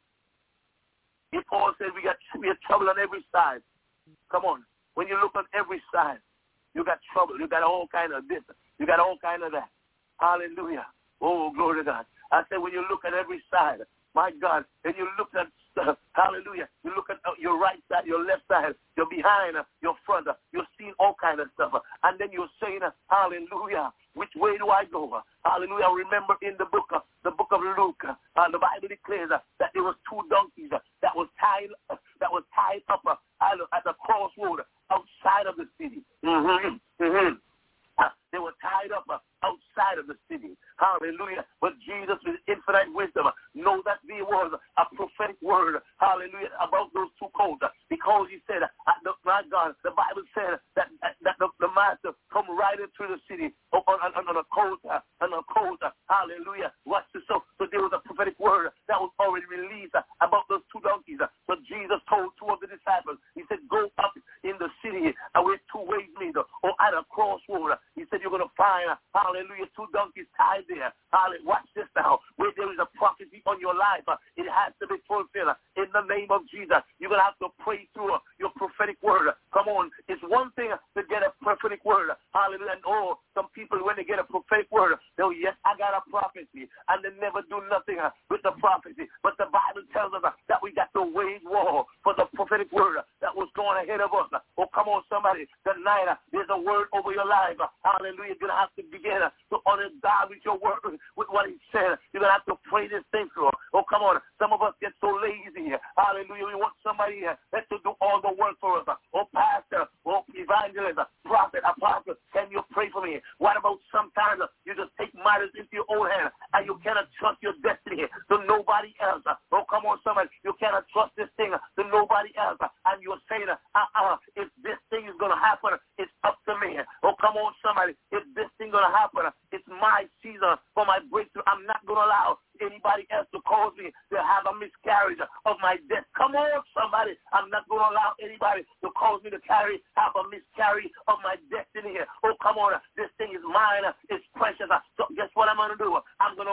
If Paul says we got we have trouble on every side. Come on. When you look on every side, you got trouble. You got all kind of this. You got all kind of that. Hallelujah. Oh, glory to God. I said when you look at every side, my God, and you look at, uh, hallelujah, you look at uh, your right side, your left side, your behind, uh, your front, uh, you're seeing all kind of stuff. Uh, and then you're saying, uh, hallelujah, which way do I go? Uh, hallelujah. Remember in the book, uh, the book of Luke, uh, uh, the Bible declares uh, that there was two donkeys uh, that was tied, uh, that was tied up uh, at the crossroad outside of the city. Mm-hmm. Mm-hmm. Uh, they were tied up uh, outside of the city. Hallelujah. But Jesus, with infinite wisdom, uh, knows that there was a prophetic word, hallelujah, about those two coats. Uh, because he said, uh, the, my God, the Bible said that, that, that the, the master come riding through the city on, on, on, on a coat, uh, on a coat, uh, hallelujah. Watch this. So, so there was a prophetic word that was already released uh, about those two donkeys. Uh, so Jesus told two of the disciples, he said, go up in the city uh, where two ways meet, uh, or at a crossroad. Uh, he said, you're going to find, uh, hallelujah, two donkeys tied there. Hallelujah. Watch this now. Where there is a prophecy on your life, uh, it has to be fulfilled. Uh, in the name of Jesus, you're going to have to pray through uh, your prophetic word. Uh, come on. It's one thing uh, to get a prophetic word. Uh, hallelujah. And oh, some people, when they get a prophetic word, they'll, yes, I got a prophecy. And they never do nothing uh, with the prophecy. But the Bible tells us uh, that we got to wage war for the prophetic word uh, that was going ahead of us. Uh, oh, come on, somebody. Tonight, uh, there's a word over your life. Uh, hallelujah. You're going to have to begin uh, to honor God with your word, with what he said. You're going to have to pray this thing through. Oh, come on. Some of us get so lazy. Hallelujah. We want somebody uh, that to do all the work for us. Oh, pastor, oh, evangelist, prophet, apostle, can you pray for me? What about sometimes uh, you just take matters into your own hand and you cannot trust your destiny to nobody else? Oh, come on, somebody. You cannot trust this thing to nobody else. And you're saying, uh-uh, if this thing is going to happen, it's up to me. Oh, come on, somebody. If this thing is going to happen, it's my season for my breakthrough. I'm not going to allow anybody else to cause me to have a miscarriage of my death. Come on, somebody. I'm not going to allow anybody to cause me to carry, have a miscarriage of my destiny here. Oh, come on. This thing is mine. It's precious. So guess what I'm going to do? I'm going to wage war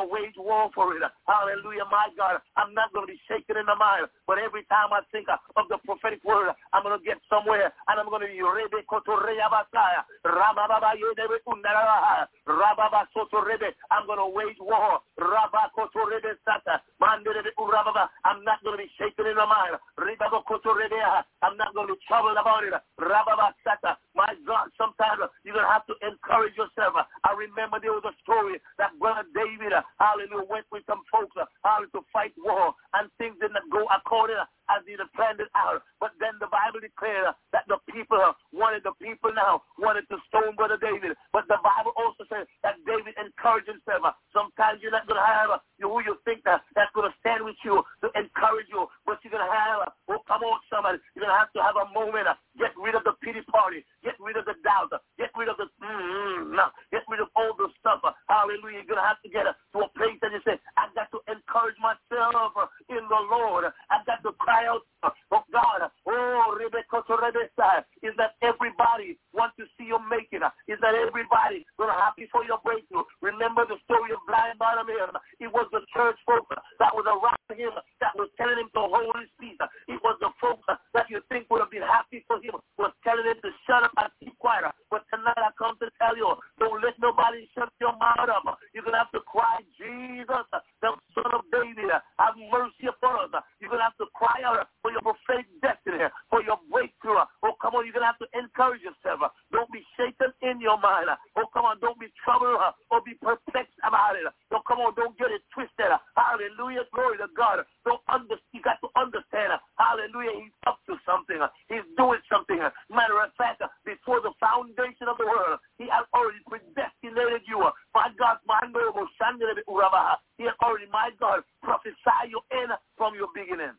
war for it. Hallelujah, my God. I'm not going to be shaken in the mind, but every time I think of the prophetic word, I'm going to get somewhere, and I'm going to be Rebe Kotoreya Basaya, Rababa Yedebe Undara, Rababa Sotorebe. I'm going to wage war. Rabba Kotorebe Sata, Mandere Urababa. I'm not going to be shaken in the mind. Ribaba Kotorebe. I'm not going to be troubled about it. Rababa Sata. My God, sometimes you're going to have to encourage yourself. I remember there was a story that Brother David, hallelujah, went with some folks, hallelujah, to fight war, and things did not go according as he had planned it out. But then the Bible declared that the people wanted, the people now wanted to stone Brother David. But the Bible also says that David encouraged himself. Sometimes you're not going to have who you think that, that's going to stand with you to encourage you, but you're going to have, oh, come on, somebody, you're going to have to have a moment. Get rid of the pity party. Get rid of the doubt. Get rid of the, mm, no, get rid of all the stuff. Hallelujah. You're going to have to get to a place that you say, I've got to encourage myself in the Lord. I've got to cry out, oh God, oh, Rebecca to Rebecca, is that everybody wants to see you make it? Is that everybody going to happy for your breakthrough? Remember the story of blind Bartimaeus. It was the church folks that was around him that was telling him to hold his peace. It was the folks that you think would have been happy for him was telling him to shut up and keep quiet. But tonight I come to tell you, don't let nobody shut your mouth up. You're going to have to cry, Jesus, the Son of David, have mercy upon us. You're going to have to cry out for your prophetic destiny, for your breakthrough. Oh, come on, you're going to have to encourage yourself. Don't be shaken in your mind. Oh, come on, don't be troubled or be perplexed about it. Oh, come on, don't get it twisted. Hallelujah, glory to God. Don't under, you got to understand. Hallelujah, he's up to something. He's doing something. Matter of fact, before the foundation of the world, he had already predestinated you. My God, my God, he had already, my God, prophesied you in from your beginning.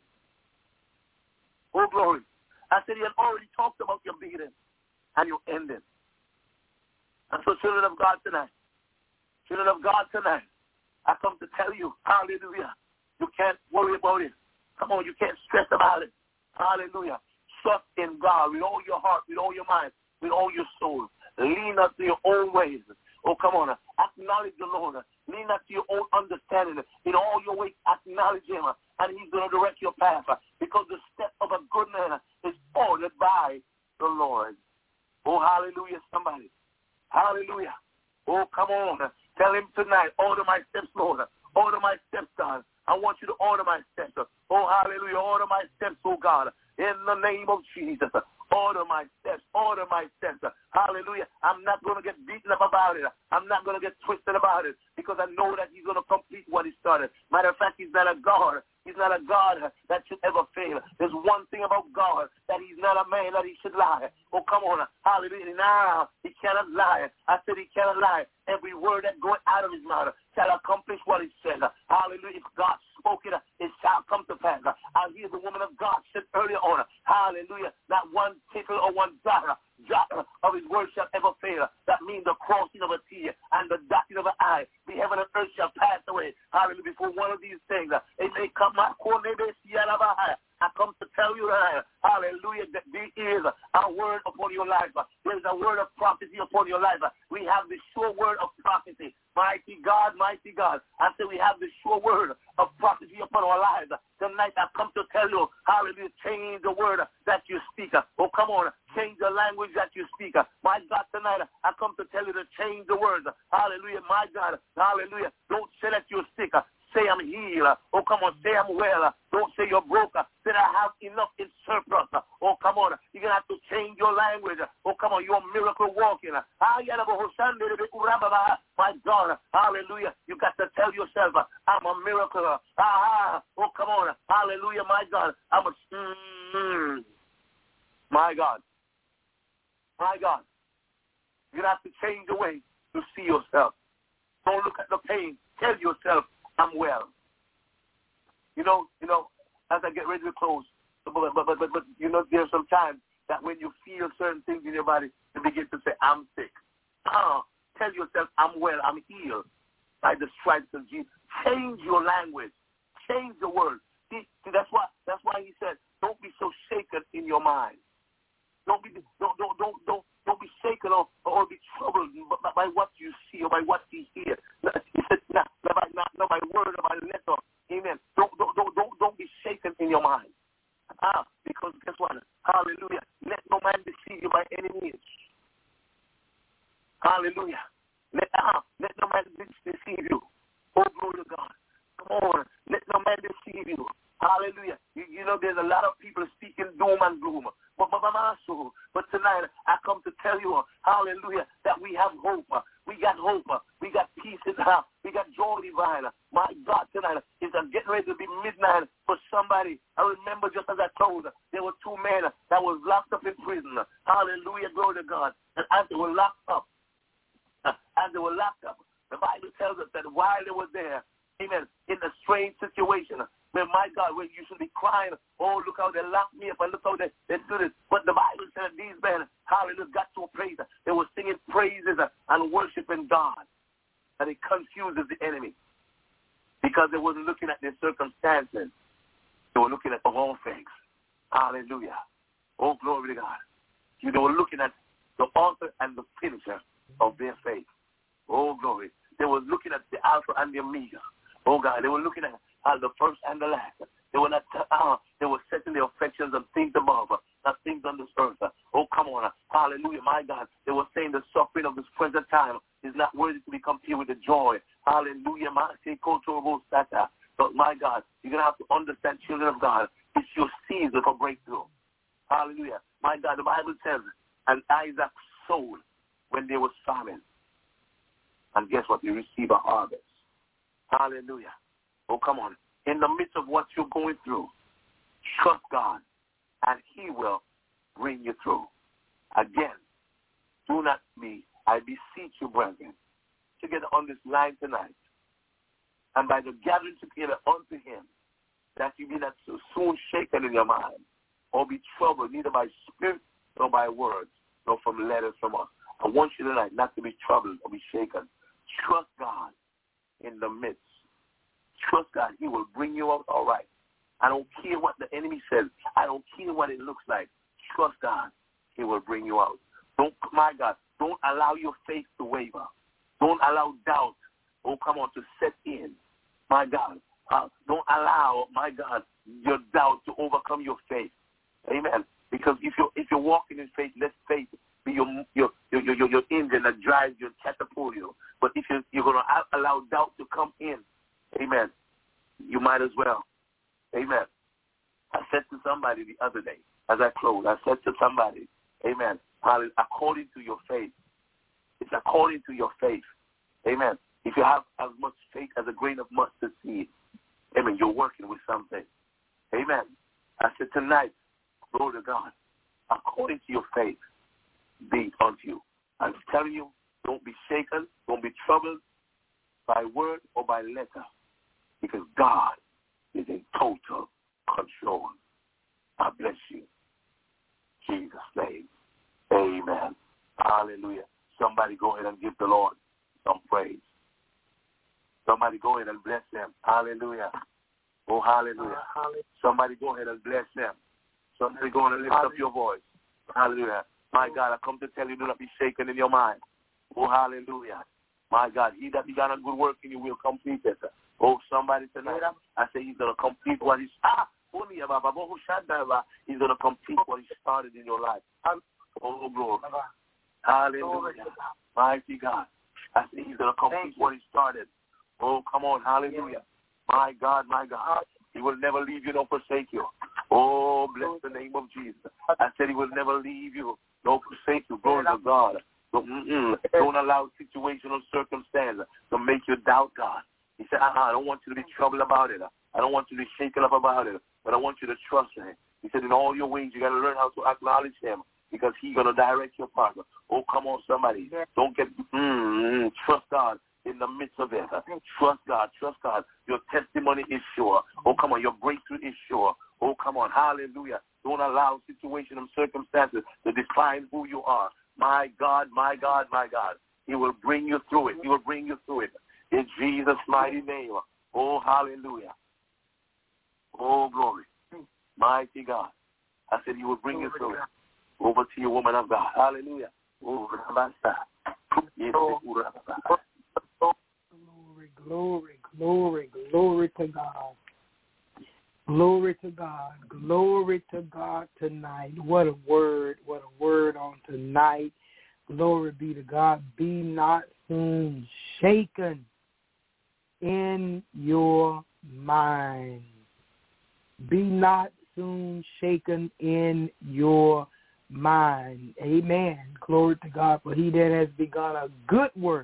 Oh, glory. I said he had already talked about your beginning and your ending. And so, children of God tonight, children of God tonight, I come to tell you, hallelujah, you can't worry about it. Come on, you can't stress about it. Hallelujah. Trust in God with all your heart, with all your mind, with all your soul. Lean not to your own ways. Oh, come on. Acknowledge the Lord. Lean not to your own understanding. In all your ways, acknowledge him, and he's going to direct your path. Because the step of a good man is ordered by the Lord. Oh, hallelujah, somebody. Hallelujah. Oh, come on. Tell him tonight, order my steps, Lord. Order my steps, God. I want you to order my steps. Oh, hallelujah. Order my steps, oh God. In the name of Jesus. Order my steps. Order my steps. Hallelujah. I'm not going to get beaten up about it. I'm not going to get twisted about it because I know that he's going to complete what he started. Matter of fact, he's not a God. He's not a God that should ever fail. There's one thing about God, that he's not a man that he should lie. Oh, come on. Hallelujah. Now, he cannot lie. I said he cannot lie. Every word that goes out of his mouth shall accomplish what he said. Hallelujah. If God spoke it, it shall come to pass. I hear the woman of God said earlier on, hallelujah, not one tickle or one jot of his word shall ever fail. That means the crossing of a T and the dotting of an I. The heaven and earth shall pass away. Hallelujah. Before one of these things, it may come. I come to tell you that, hallelujah, that there is a word upon your life. There is a word of prophecy upon your life. We have the sure word of prophecy. Mighty God, mighty God. I say we have the sure word of prophecy upon our lives. Tonight I come to tell you, hallelujah, change the word that you speak. Oh, come on, change the language that you speak. My God, tonight I come to tell you to change the words. Hallelujah, my God, hallelujah. Don't say that you're sick. Say I'm healed. Oh, come on, say I'm well. Don't say you're broke. Say I have enough in surplus. Oh, come on. You're going to have to change your language. Oh, come on, you're miracle walking. My God, hallelujah. You got to tell yourself, I'm a miracle. Ah, oh, come on. Hallelujah, my God. I'm a, mm, my God. My God. You're going to have to change the way to see yourself. Don't look at the pain. Tell yourself, I'm well. You know, you know, as I get ready to close, but, but, but, but, but you know, there's some time that when you feel certain things in your body, you begin to say, I'm sick. Ah, tell yourself, I'm well, I'm healed by the stripes of Jesus. Change your language. Change the word. See, see that's why that's why he said, don't be so shaken in your mind. Don't be don't don't don't don't don't be shaken or, or be troubled by, by what you see or by what you hear. He said, not, not, not, not by word in your mind. Ah, because guess what? Hallelujah. Let no man deceive you by any means. Hallelujah. Let, ah, let no man deceive you. Oh, glory to God. Come on. Let no man deceive you. Hallelujah. You, you know, there's a lot of people speaking doom and gloom. But, but, but tonight, I come to tell you, hallelujah, that we have hope. We got hope. We got peace in the house. We got joy divine. My God, tonight, it's getting ready to be midnight for somebody. I remember just as I told, there were two men that was locked up in prison. Hallelujah, glory to God. And as they were locked up, as they were locked up, the Bible tells us that while they were there, amen, in a strange situation, where, my God, where you should be crying, oh, look how they locked me up, and look how they, they did it. But the Bible said these men, hallelujah, got to a place. They were singing praises and worshiping God. And it confuses the enemy because they wasn't looking at their circumstances. They were looking at the wrong things. Hallelujah. Oh, glory to God. They were looking at the author and the finisher of their faith. Oh, glory. They were looking at the Alpha and the Omega. Oh, God. They were looking at uh, the first and the last. They were not. Uh, they were setting their affections on things above, uh, not things on this earth. Uh, oh, come on. Uh, hallelujah, my God. They were saying the suffering of this present time is not worthy to be compared with the joy. Hallelujah, my But my God, you're going to have to understand, children of God, it's your season for breakthrough. Hallelujah. My God, the Bible says, and Isaac sowed when they were famine. And guess what? You receive a harvest. Hallelujah. Oh, come on. In the midst of what you're going through, trust God, and he will bring you through. Again, do not be, I beseech you, brethren, together on this line tonight, and by the gathering together unto him, that you be not so soon shaken in your mind, or be troubled, neither by spirit, nor by words, nor from letters from us. I want you tonight not to be troubled or be shaken. Trust God in the midst. Trust God. He will bring you out all right. I don't care what the enemy says. I don't care what it looks like. Trust God. He will bring you out. Don't, my God, don't allow your faith to waver. Don't allow doubt, oh, come on, to set in. My God, uh, don't allow, my God, your doubt to overcome your faith. Amen. Because if you're, if you're walking in faith, let faith be your, your, your, your, your engine that drives you, catapult you. But if you're, you're going to allow doubt to come in, amen, you might as well. Amen. I said to somebody the other day, as I close, I said to somebody, amen, according to your faith. It's according to your faith. Amen. If you have as much faith as a grain of mustard seed, amen, you're working with something. Amen. I said tonight, glory to God, according to your faith, be it unto you. I'm telling you, don't be shaken, don't be troubled by word or by letter, because God is in total control. I bless you. Jesus' name. Amen. Hallelujah. Somebody go ahead and give the Lord some praise. Somebody go ahead and bless them. Hallelujah. Oh, hallelujah. Uh, hallelujah. Somebody go ahead and bless them. Somebody go ahead and lift hallelujah. Up your voice. Hallelujah. My God, I come to tell you, do not be shaken in your mind. Oh, hallelujah. My God, he that began a good work in you will complete it. Oh, somebody tonight, I say he's going to complete what he's, ah, he's going to complete what he started in your life. Oh, glory. Hallelujah. Mighty God. I say he's going to complete what he started. Oh, come on. Hallelujah. My God, my God. He will never leave you nor forsake you. Oh, bless the name of Jesus. I said he will never leave you nor forsake you. Glory to God. Don't, don't allow situational circumstance to make you doubt God. He said, uh-uh, I don't want you to be troubled about it. I don't want you to be shaken up about it, but I want you to trust him. He said, in all your ways, you got to learn how to acknowledge him because he's going to direct your path. Oh, come on, somebody. Don't get, mm, trust God in the midst of it. Trust God, trust God. Your testimony is sure. Oh, come on, your breakthrough is sure. Oh, come on, hallelujah. Don't allow situation and circumstances to define who you are. My God, my God, my God. He will bring you through it. He will bring you through it. In Jesus' mighty name. Oh, hallelujah. Oh, glory. Mighty God. I said he will bring you through it. Over to you, woman of God. Hallelujah. Oh, glory, glory, glory, glory to God. Glory to God. Glory to God tonight. What a word. What a word on tonight. Glory be to God. Be not soon shaken in your mind. Be not soon shaken in your mind. Amen. Glory to God. For he that has begun a good work,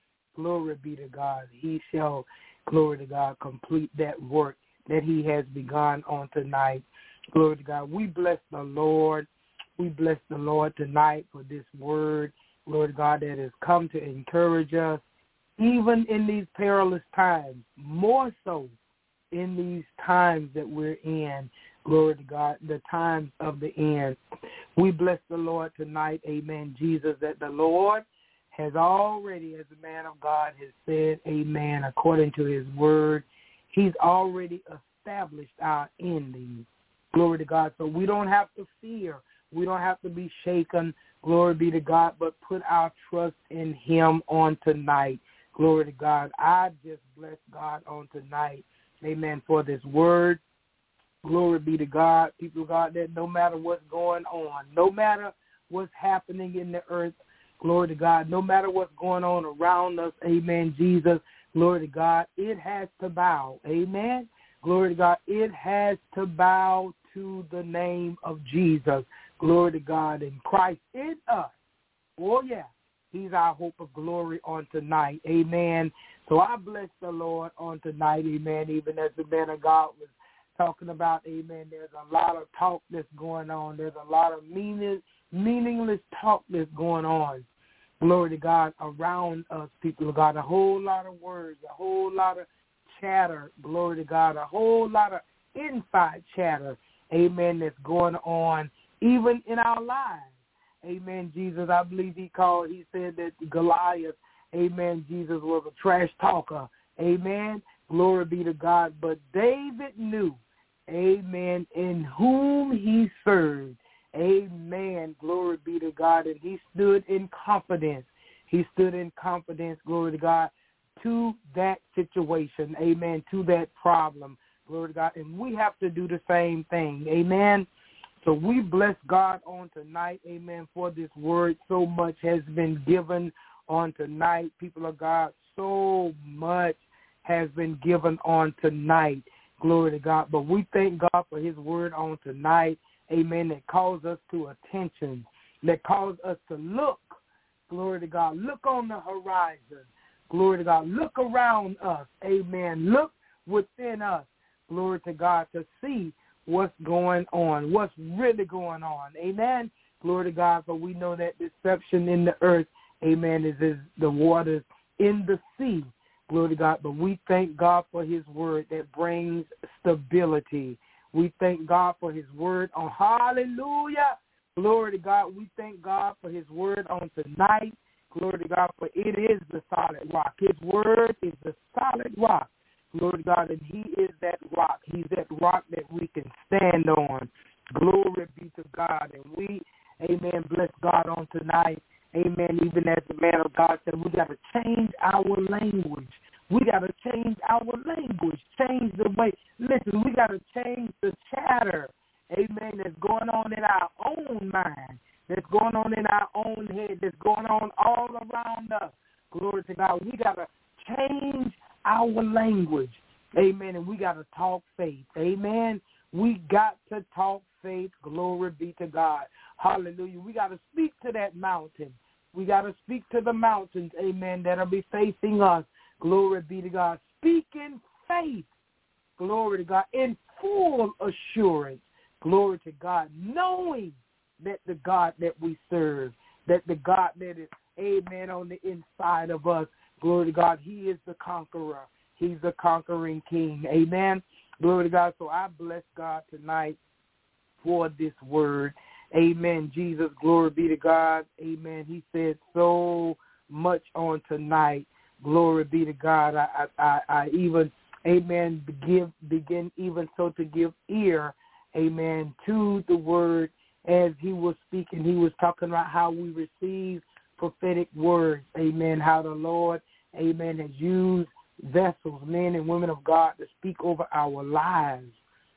glory be to God, he shall, glory to God, complete that work that he has begun on tonight. Glory to God. We bless the Lord. We bless the Lord tonight for this word, Lord God, that has come to encourage us, even in these perilous times, more so in these times that we're in. Glory to God, the times of the end. We bless the Lord tonight, amen, Jesus, that the Lord has already, as the man of God has said, amen, according to his word, he's already established our ending. Glory to God. So we don't have to fear. We don't have to be shaken. Glory be to God, but put our trust in him on tonight. Glory to God. I just bless God on tonight, amen, for this word. Glory be to God, people of God, that no matter what's going on, no matter what's happening in the earth, glory to God, no matter what's going on around us, amen, Jesus, glory to God, it has to bow, amen, glory to God, it has to bow to the name of Jesus, glory to God, in Christ in us. Oh, yeah, he's our hope of glory on tonight, amen. So I bless the Lord on tonight, amen, even as the man of God was talking about, amen, there's a lot of talk that's going on. There's a lot of meaning, meaningless talk that's going on, glory to God, around us, people of God. A whole lot of words, a whole lot of chatter, glory to God, a whole lot of inside chatter, amen, that's going on even in our lives. Amen, Jesus, I believe he called, he said that Goliath, amen, Jesus was a trash talker, amen, glory be to God. But David knew, amen, in whom he served, amen, glory be to God, and he stood in confidence. He stood in confidence, glory to God, to that situation, amen, to that problem, glory to God. And we have to do the same thing, amen. So we bless God on tonight, amen, for this word. So much has been given on tonight, people of God. So much has been given on tonight, glory to God. But we thank God for his word on tonight, amen, that calls us to attention, that calls us to look, glory to God, look on the horizon, glory to God, look around us, amen, look within us, glory to God, to see what's going on, what's really going on, amen, glory to God. For we know that deception in the earth, amen, is, is the waters in the sea, glory to God. But we thank God for his word that brings stability. We thank God for his word on hallelujah. Glory to God. We thank God for his word on tonight. Glory to God, for it is the solid rock. His word is the solid rock. Glory to God, and he is that rock. He's that rock that we can stand on. Glory be to God. And we, amen, bless God on tonight. Amen. Even as the man of God said, we got to change our language. We got to change our language, change the way. Listen, we got to change the chatter, amen, that's going on in our own mind, that's going on in our own head, that's going on all around us. Glory to God. We got to change our language, amen, and we got to talk faith, amen. We got to talk faith. Glory be to God. Hallelujah. We got to speak to that mountain. We got to speak to the mountains, amen, that'll be facing us. Glory be to God. Speak in faith. Glory to God. In full assurance. Glory to God. Knowing that the God that we serve, that the God that is, amen, on the inside of us, glory to God, he is the conqueror. He's the conquering king. Amen. Glory to God. So I bless God tonight for this word. Amen. Jesus, glory be to God. Amen. He said so much on tonight. Glory be to God. I, I, I even, amen, begin, begin even so to give ear, amen, to the word as he was speaking. He was talking about how we receive prophetic words, amen, how the Lord, amen, has used vessels, men and women of God, to speak over our lives.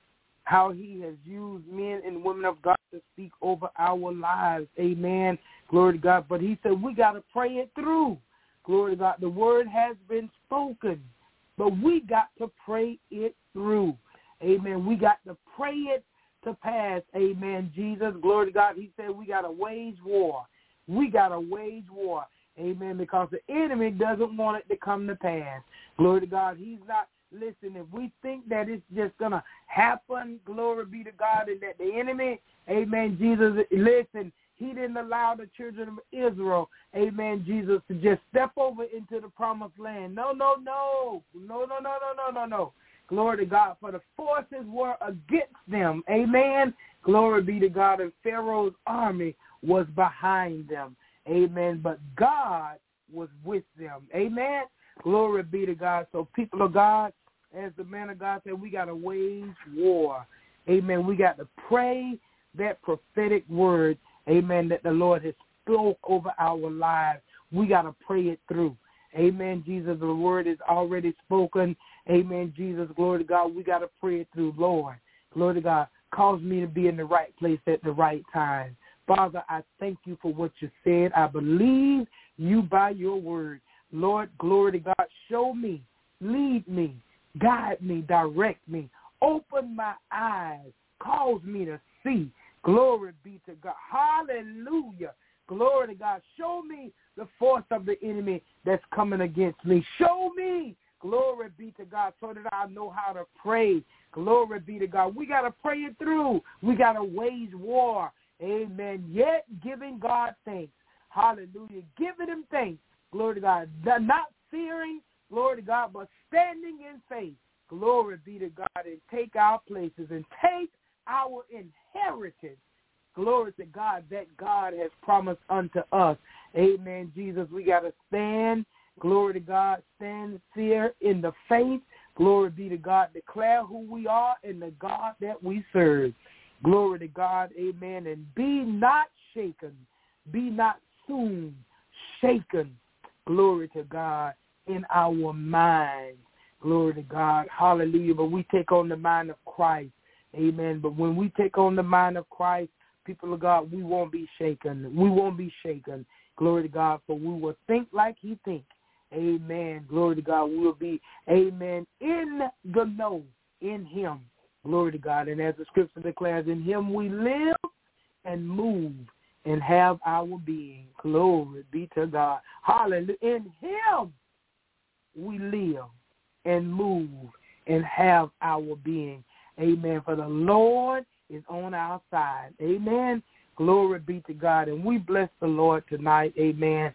how he has used men and women of God to speak over our lives. Amen. Glory to God. But he said we got to pray it through. Glory to God. The word has been spoken, but we got to pray it through. Amen. We got to pray it to pass. Amen. Jesus, glory to God. He said we got to wage war. We got to wage war. Amen. Because the enemy doesn't want it to come to pass. Glory to God. He's not, listen, if we think that it's just going to happen, glory be to God, and that the enemy, amen, Jesus, listen, he didn't allow the children of Israel, amen, Jesus, to just step over into the promised land. No, no, no. No, no, no, no, no, no, no. Glory to God. For the forces were against them. Amen. Glory be to God. And Pharaoh's army was behind them. Amen. But God was with them. Amen. Glory be to God. So people of God, as the man of God said, we got to wage war. Amen. We got to pray that prophetic word, amen, that the Lord has spoke over our lives. We got to pray it through. Amen, Jesus. The word is already spoken. Amen, Jesus. Glory to God. We got to pray it through, Lord. Glory to God. Cause me to be in the right place at the right time. Father, I thank you for what you said. I believe you by your word. Lord, glory to God. Show me, lead me, guide me, direct me. Open my eyes. Cause me to see. Glory be to God. Hallelujah. Glory to God. Show me the force of the enemy that's coming against me. Show me, glory be to God, so that I know how to pray. Glory be to God. We got to pray it through. We got to wage war. Amen. Yet giving God thanks. Hallelujah. Giving him thanks. Glory to God. Not fearing, glory to God, but standing in faith. Glory be to God, and take our places and take our inheritance. Glory to God that God has promised unto us. Amen, Jesus. We got to stand. Glory to God. Stand here in the faith. Glory be to God. Declare who we are and the God that we serve. Glory to God. Amen. And be not shaken. Be not soon shaken. Glory to God in our mind. Glory to God. Hallelujah. But we take on the mind of Christ. Amen. But when we take on the mind of Christ, people of God, we won't be shaken. We won't be shaken. Glory to God. For we will think like he thinks. Amen. Glory to God. We will be, amen, in the know, in him. Glory to God. And as the scripture declares, in him we live and move and have our being. Glory be to God. Hallelujah. In him we live and move and have our being. Amen. For the Lord is on our side. Amen. Glory be to God. And we bless the Lord tonight. Amen.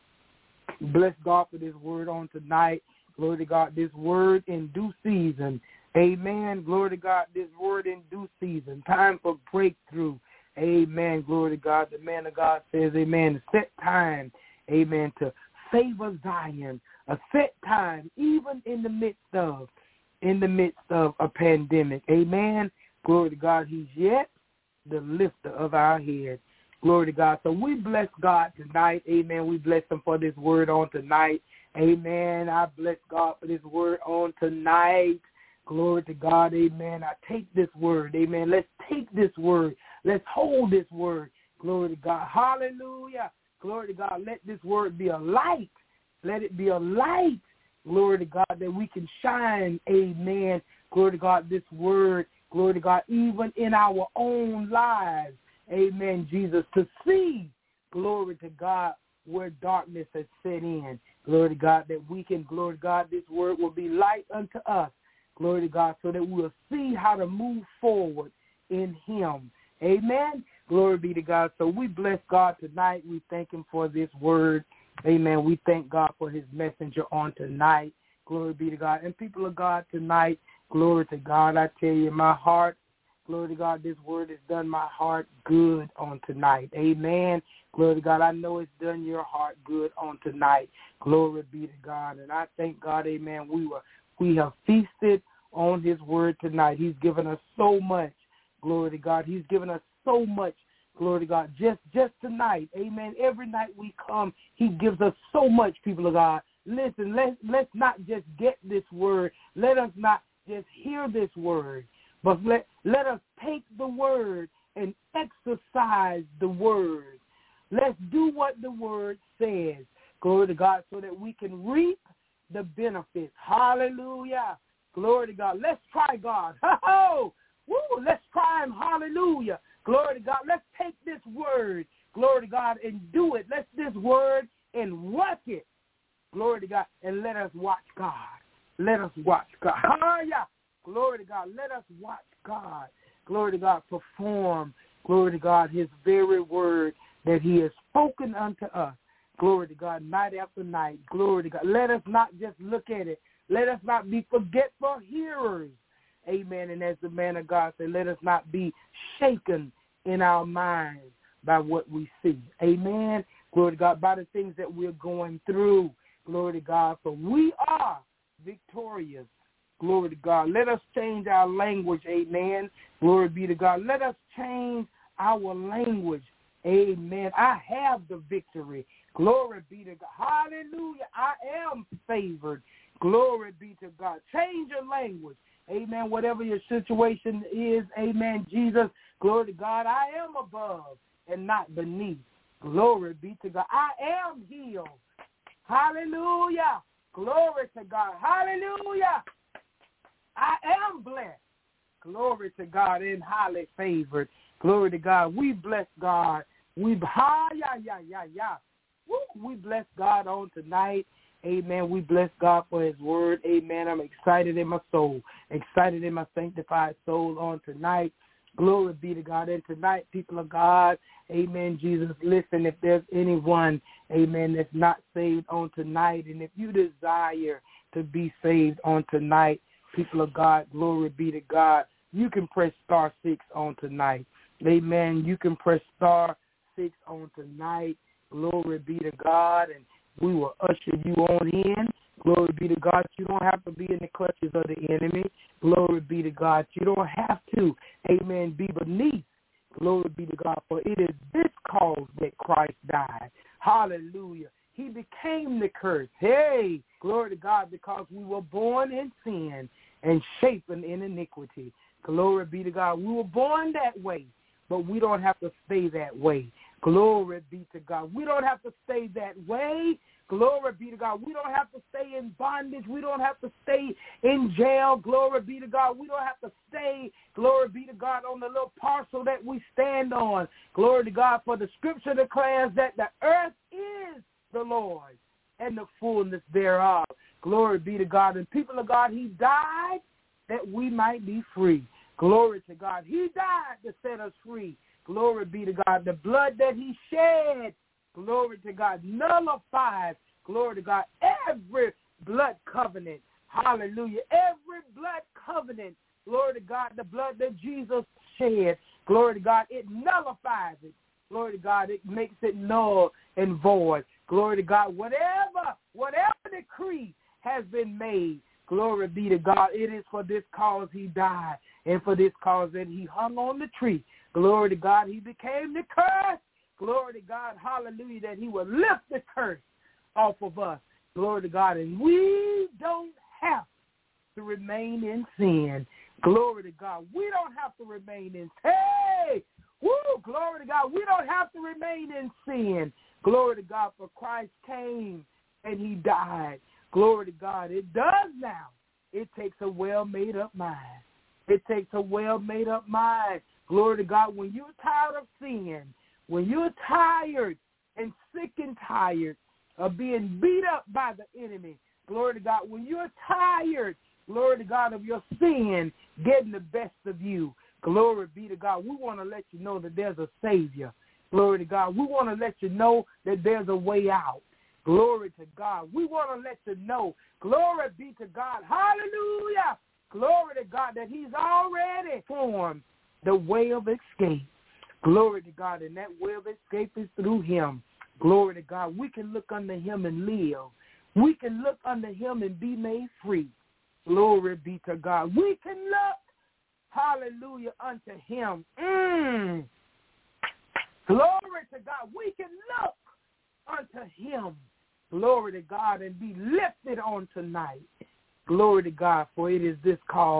Bless God for this word on tonight. Glory to God. This word in due season. Amen. Glory to God. This word in due season. Time for breakthrough. Amen. Glory to God. The man of God says, amen, a set time, amen, to favor Zion. A set time, even in the midst of, in the midst of a pandemic. Amen. Glory to God. He's yet the lifter of our head. Glory to God. So we bless God tonight. Amen. We bless him for this word on tonight. Amen. I bless God for this word on tonight. Glory to God. Amen. I take this word. Amen. Let's take this word. Let's hold this word. Glory to God. Hallelujah. Glory to God. Let this word be a light. Let it be a light. Glory to God, that we can shine. Amen. Glory to God, this word. Glory to God, even in our own lives. Amen, Jesus, to see, glory to God, where darkness has set in. Glory to God, that we can, glory to God, this word will be light unto us. Glory to God, so that we will see how to move forward in him. Amen. Glory be to God. So we bless God tonight. We thank him for this word. Amen. We thank God for his messenger on tonight. Glory be to God. And people of God tonight, glory to God. I tell you, my heart, glory to God, this word has done my heart good on tonight. Amen. Glory to God. I know it's done your heart good on tonight. Glory be to God. And I thank God, amen, we were we have feasted on his word tonight. He's given us so much. Glory to God. He's given us so much. Glory to God. Just just tonight. Amen. Every night we come, he gives us so much, people of God. Listen, let's, let's not just get this word. Let us not just hear this word, but let, let us take the word and exercise the word. Let's do what the word says, glory to God, so that we can reap the benefits. Hallelujah. Glory to God. Let's try God. Ho-ho! Woo! Let's try him. Hallelujah. Glory to God. Let's take this word, glory to God, and do it. Let's this word and work it. Glory to God. And let us watch God. Let us watch God. Hallelujah. Glory to God. Let us watch God. Glory to God. Perform, glory to God, his very word that he has spoken unto us. Glory to God. Night after night. Glory to God. Let us not just look at it. Let us not be forgetful hearers. Amen. And as the man of God said, let us not be shaken in our minds by what we see. Amen. Glory to God. By the things that we're going through. Glory to God. For we are victorious. Glory to God. Let us change our language. Amen. Glory be to God. Let us change our language. Amen. I have the victory. Glory be to God. Hallelujah. I am favored. Glory be to God. Change your language. Amen. Whatever your situation is, amen, Jesus, glory to God, I am above and not beneath. Glory be to God. I am healed. Hallelujah. Glory to God. Hallelujah. I am blessed. Glory to God and highly favored. Glory to God. We bless God. We, ha, yeah, yeah, yeah, yeah. Woo, we bless God on tonight. Amen. We bless God for his word. Amen. I'm excited in my soul, excited in my sanctified soul on tonight. Glory be to God. And tonight, people of God, amen, Jesus, listen, if there's anyone, amen, that's not saved on tonight, and if you desire to be saved on tonight, people of God, glory be to God, you can press star six on tonight. Amen. You can press star six on tonight. Glory be to God, and we will usher you on in. Glory be to God. You don't have to be in the clutches of the enemy. Glory be to God. You don't have to, amen, be beneath. Glory be to God. For it is this cause that Christ died. Hallelujah. He became the curse. Hey, glory to God, because we were born in sin and shapen in iniquity. Glory be to God. We were born that way, but we don't have to stay that way. Glory be to God. We don't have to stay that way. Glory be to God. We don't have to stay in bondage. We don't have to stay in jail. Glory be to God. We don't have to stay, glory be to God, on the little parcel that we stand on. Glory to God. For the scripture declares that the earth is the Lord and the fullness thereof. Glory be to God. And people of God, he died that we might be free. Glory to God. He died to set us free. Glory be to God. The blood that he shed, glory to God, nullifies, glory to God, every blood covenant. Hallelujah. Every blood covenant, glory to God, the blood that Jesus shed, glory to God, it nullifies it. Glory to God, it makes it null and void. Glory to God, whatever, whatever decree has been made, glory be to God, it is for this cause he died, and for this cause that he hung on the tree. Glory to God, he became the curse. Glory to God, hallelujah, that he will lift the curse off of us. Glory to God, and we don't have to remain in sin. Glory to God, we don't have to remain in sin. Hey, woo, glory to God, we don't have to remain in sin. Glory to God, for Christ came and he died. Glory to God, it does now. It takes a well-made-up mind. It takes a well-made-up mind. Glory to God, when you're tired of sin, when you're tired and sick and tired of being beat up by the enemy, glory to God, when you're tired, glory to God, of your sin getting the best of you, glory be to God, we want to let you know that there's a Savior. Glory to God. We want to let you know that there's a way out. Glory to God. We want to let you know, glory be to God, hallelujah, glory to God, that he's already formed the way of escape. Glory to God, and that way of escape is through him. Glory to God. We can look unto him and live. We can look unto him and be made free. Glory be to God. We can look, hallelujah, unto him. Mm. Glory to God. We can look unto him. Glory to God, and be lifted on tonight. Glory to God, for it is this cause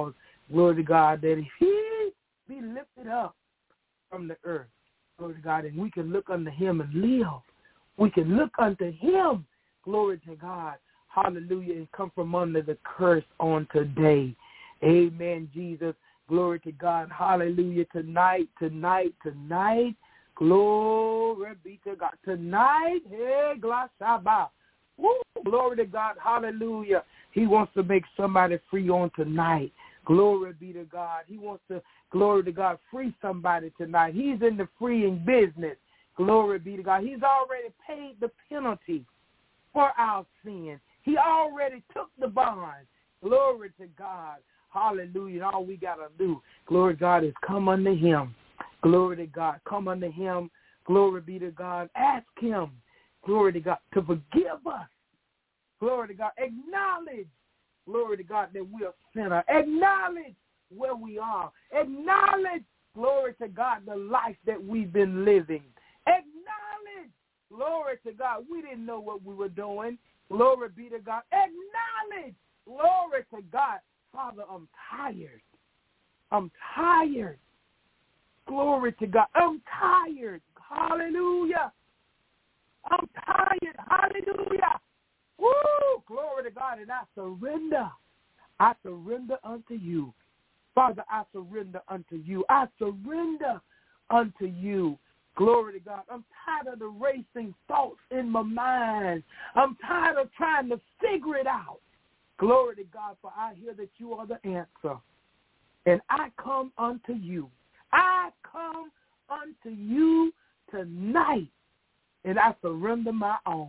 glory to God, that if he be lifted up from the earth, glory to God, and we can look unto him and live. We can look unto him, glory to God, hallelujah, and come from under the curse on today. Amen, Jesus. Glory to God. Hallelujah. Tonight, tonight, tonight. Glory be to God. Tonight, hey, Glashaba. Woo, glory to God. Hallelujah. He wants to make somebody free on tonight. Glory be to God. He wants to, glory to God, free somebody tonight. He's in the freeing business. Glory be to God. He's already paid the penalty for our sin. He already took the bond. Glory to God. Hallelujah. And all we got to do, glory to God, is come unto him. Glory to God. Come unto him. Glory be to God. Ask him, glory to God, to forgive us. Glory to God. Acknowledge, glory to God, that we are sinner. Acknowledge where we are. Acknowledge, glory to God, the life that we've been living. Acknowledge, glory to God, we didn't know what we were doing. Glory be to God. Acknowledge, glory to God. Father, I'm tired. I'm tired. Glory to God. I'm tired. Hallelujah. I'm tired. Hallelujah. Woo! Glory to God. And I surrender. I surrender unto you. Father, I surrender unto you. I surrender unto you. Glory to God. I'm tired of the racing thoughts in my mind. I'm tired of trying to figure it out. Glory to God, for I hear that you are the answer. And I come unto you. I come unto you tonight, and I surrender my own.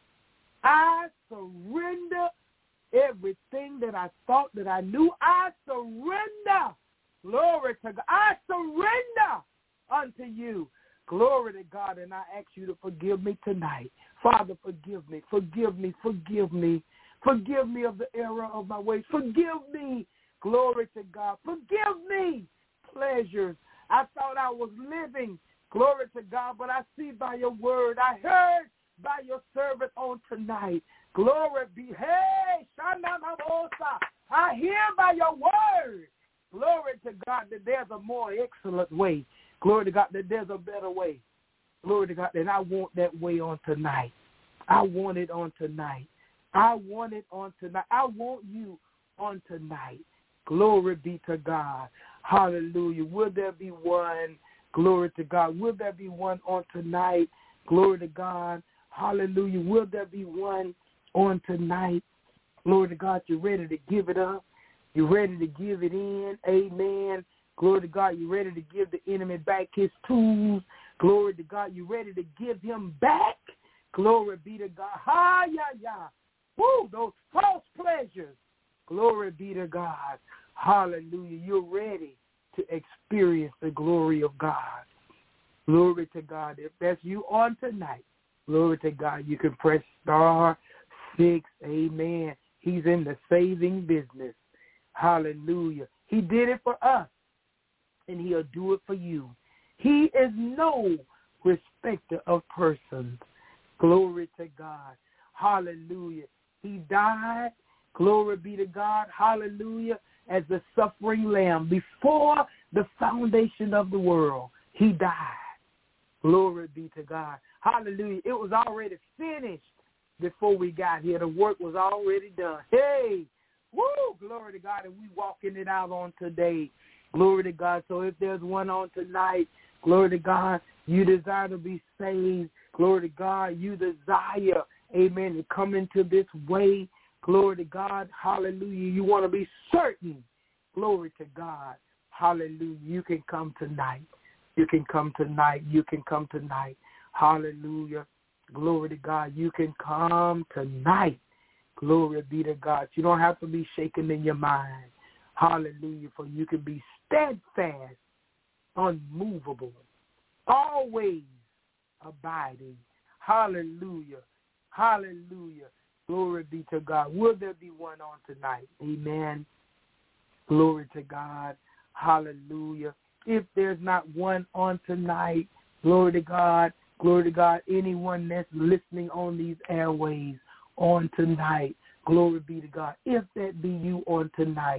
I surrender everything that I thought that I knew. I surrender. Glory to God. I surrender unto you. Glory to God, and I ask you to forgive me tonight. Father, forgive me. Forgive me. Forgive me. Forgive me of the error of my ways. Forgive me. Glory to God. Forgive me. Pleasures. I thought I was living. Glory to God. But I see by your word. I heard by your servant on tonight. Glory be. Hey, Shana Mabosa. I hear by your word. Glory to God that there's a more excellent way. Glory to God that there's a better way. Glory to God that I want that way on tonight. I want it on tonight. I want it on tonight. I want you on tonight. Glory be to God. Hallelujah. Will there be one? Glory to God. Will there be one on tonight? Glory to God. Hallelujah. Will there be one on tonight? Glory to God. You're ready to give it up. You're ready to give it in. Amen. Glory to God. You're ready to give the enemy back his tools. Glory to God. You're ready to give him back. Glory be to God. Ha, yeah, yeah. Woo, those false pleasures. Glory be to God. Hallelujah. You're ready to experience the glory of God. Glory to God. If that's you on tonight, glory to God, you can press star six. Amen. He's in the saving business. Hallelujah. He did it for us, and he'll do it for you. He is no respecter of persons. Glory to God. Hallelujah. He died, glory be to God, hallelujah, as the suffering lamb before the foundation of the world. He died. Glory be to God. Hallelujah. It was already finished before we got here. The work was already done. Hey, woo, glory to God, and we walking it out on today. Glory to God. So if there's one on tonight, glory to God, you desire to be saved. Glory to God, you desire, amen, to come into this way. Glory to God. Hallelujah. You want to be certain. Glory to God. Hallelujah. You can come tonight. You can come tonight. You can come tonight. Hallelujah. Glory to God. You can come tonight. Glory be to God. You don't have to be shaken in your mind. Hallelujah. For you can be steadfast, unmovable, always abiding. Hallelujah. Hallelujah. Glory be to God. Will there be one on tonight? Amen. Glory to God. Hallelujah. If there's not one on tonight, glory to God. Glory to God. Anyone that's listening on these airways on tonight, glory be to God. If that be you on tonight,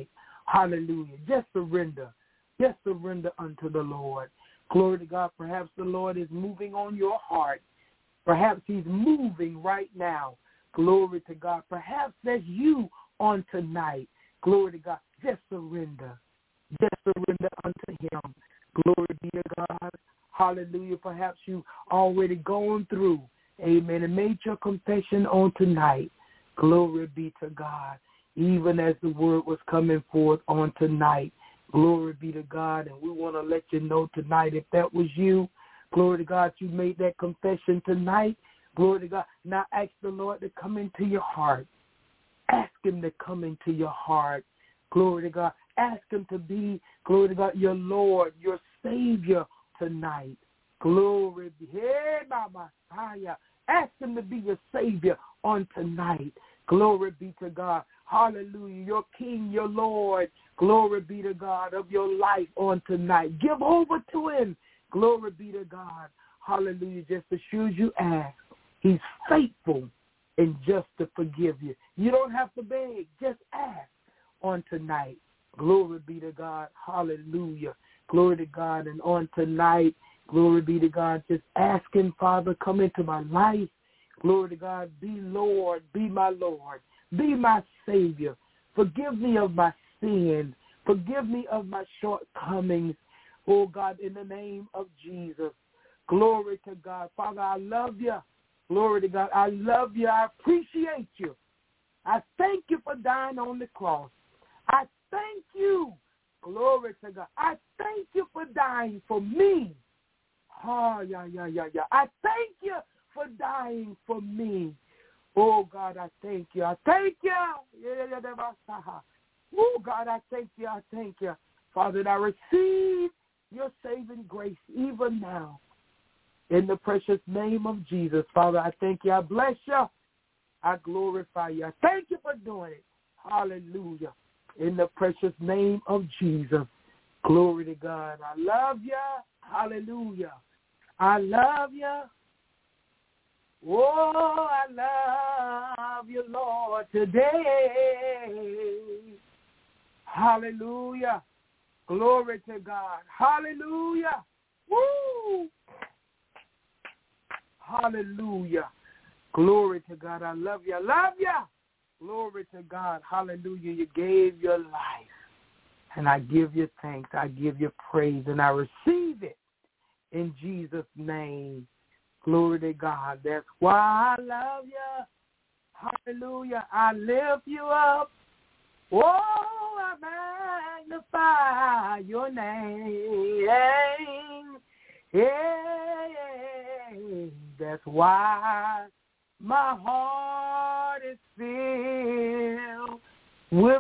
Hallelujah. Just surrender. Just surrender unto the Lord. Glory to God. Perhaps the Lord is moving on your heart. Perhaps he's moving right now. Glory to God. Perhaps that's you on tonight. Glory to God. Just surrender. Just surrender unto him. Glory be to God. Hallelujah. Perhaps you've already gone through, amen, and made your confession on tonight. Glory be to God. Even as the word was coming forth on tonight. Glory be to God. And we want to let you know tonight, if that was you, glory to God, you made that confession tonight. Glory to God. Now ask the Lord to come into your heart. Ask him to come into your heart. Glory to God. Ask him to be, glory to God, your Lord, your Savior tonight. Glory be. Hey, Messiah. Ask him to be your Savior on tonight. Glory be to God. Hallelujah. Your King, your Lord. Glory be to God of your life on tonight. Give over to him. Glory be to God. Hallelujah. Just as sure as you ask, he's faithful and just to forgive you. You don't have to beg. Just ask on tonight. Glory be to God. Hallelujah. Glory to God. And on tonight, glory be to God, just asking, Father, come into my life. Glory to God. Be Lord. Be my Lord. Be my Savior. Forgive me of my sins. Forgive me of my shortcomings. Oh, God, in the name of Jesus. Glory to God. Father, I love you. Glory to God. I love you. I appreciate you. I thank you for dying on the cross. I thank you. Glory to God. I thank you for dying for me. Oh, yeah, yeah, yeah, yeah. I thank you for dying for me. Oh, God, I thank you. I thank you. Oh, God, I thank you. I thank you. Father, and I receive your saving grace even now. In the precious name of Jesus, Father, I thank you. I bless you. I glorify you. I thank you for doing it. Hallelujah. In the precious name of Jesus. Glory to God. I love you. Hallelujah. I love you. Oh, I love you, Lord, today. Hallelujah. Glory to God. Hallelujah. Woo. Hallelujah. Glory to God. I love you. I love you. Glory to God. Hallelujah. You gave your life. And I give you thanks. I give you praise. And I receive it in Jesus' name. Glory to God. That's why I love you. Hallelujah. I lift you up. Oh, I magnify your name. Hey, that's why my heart is filled with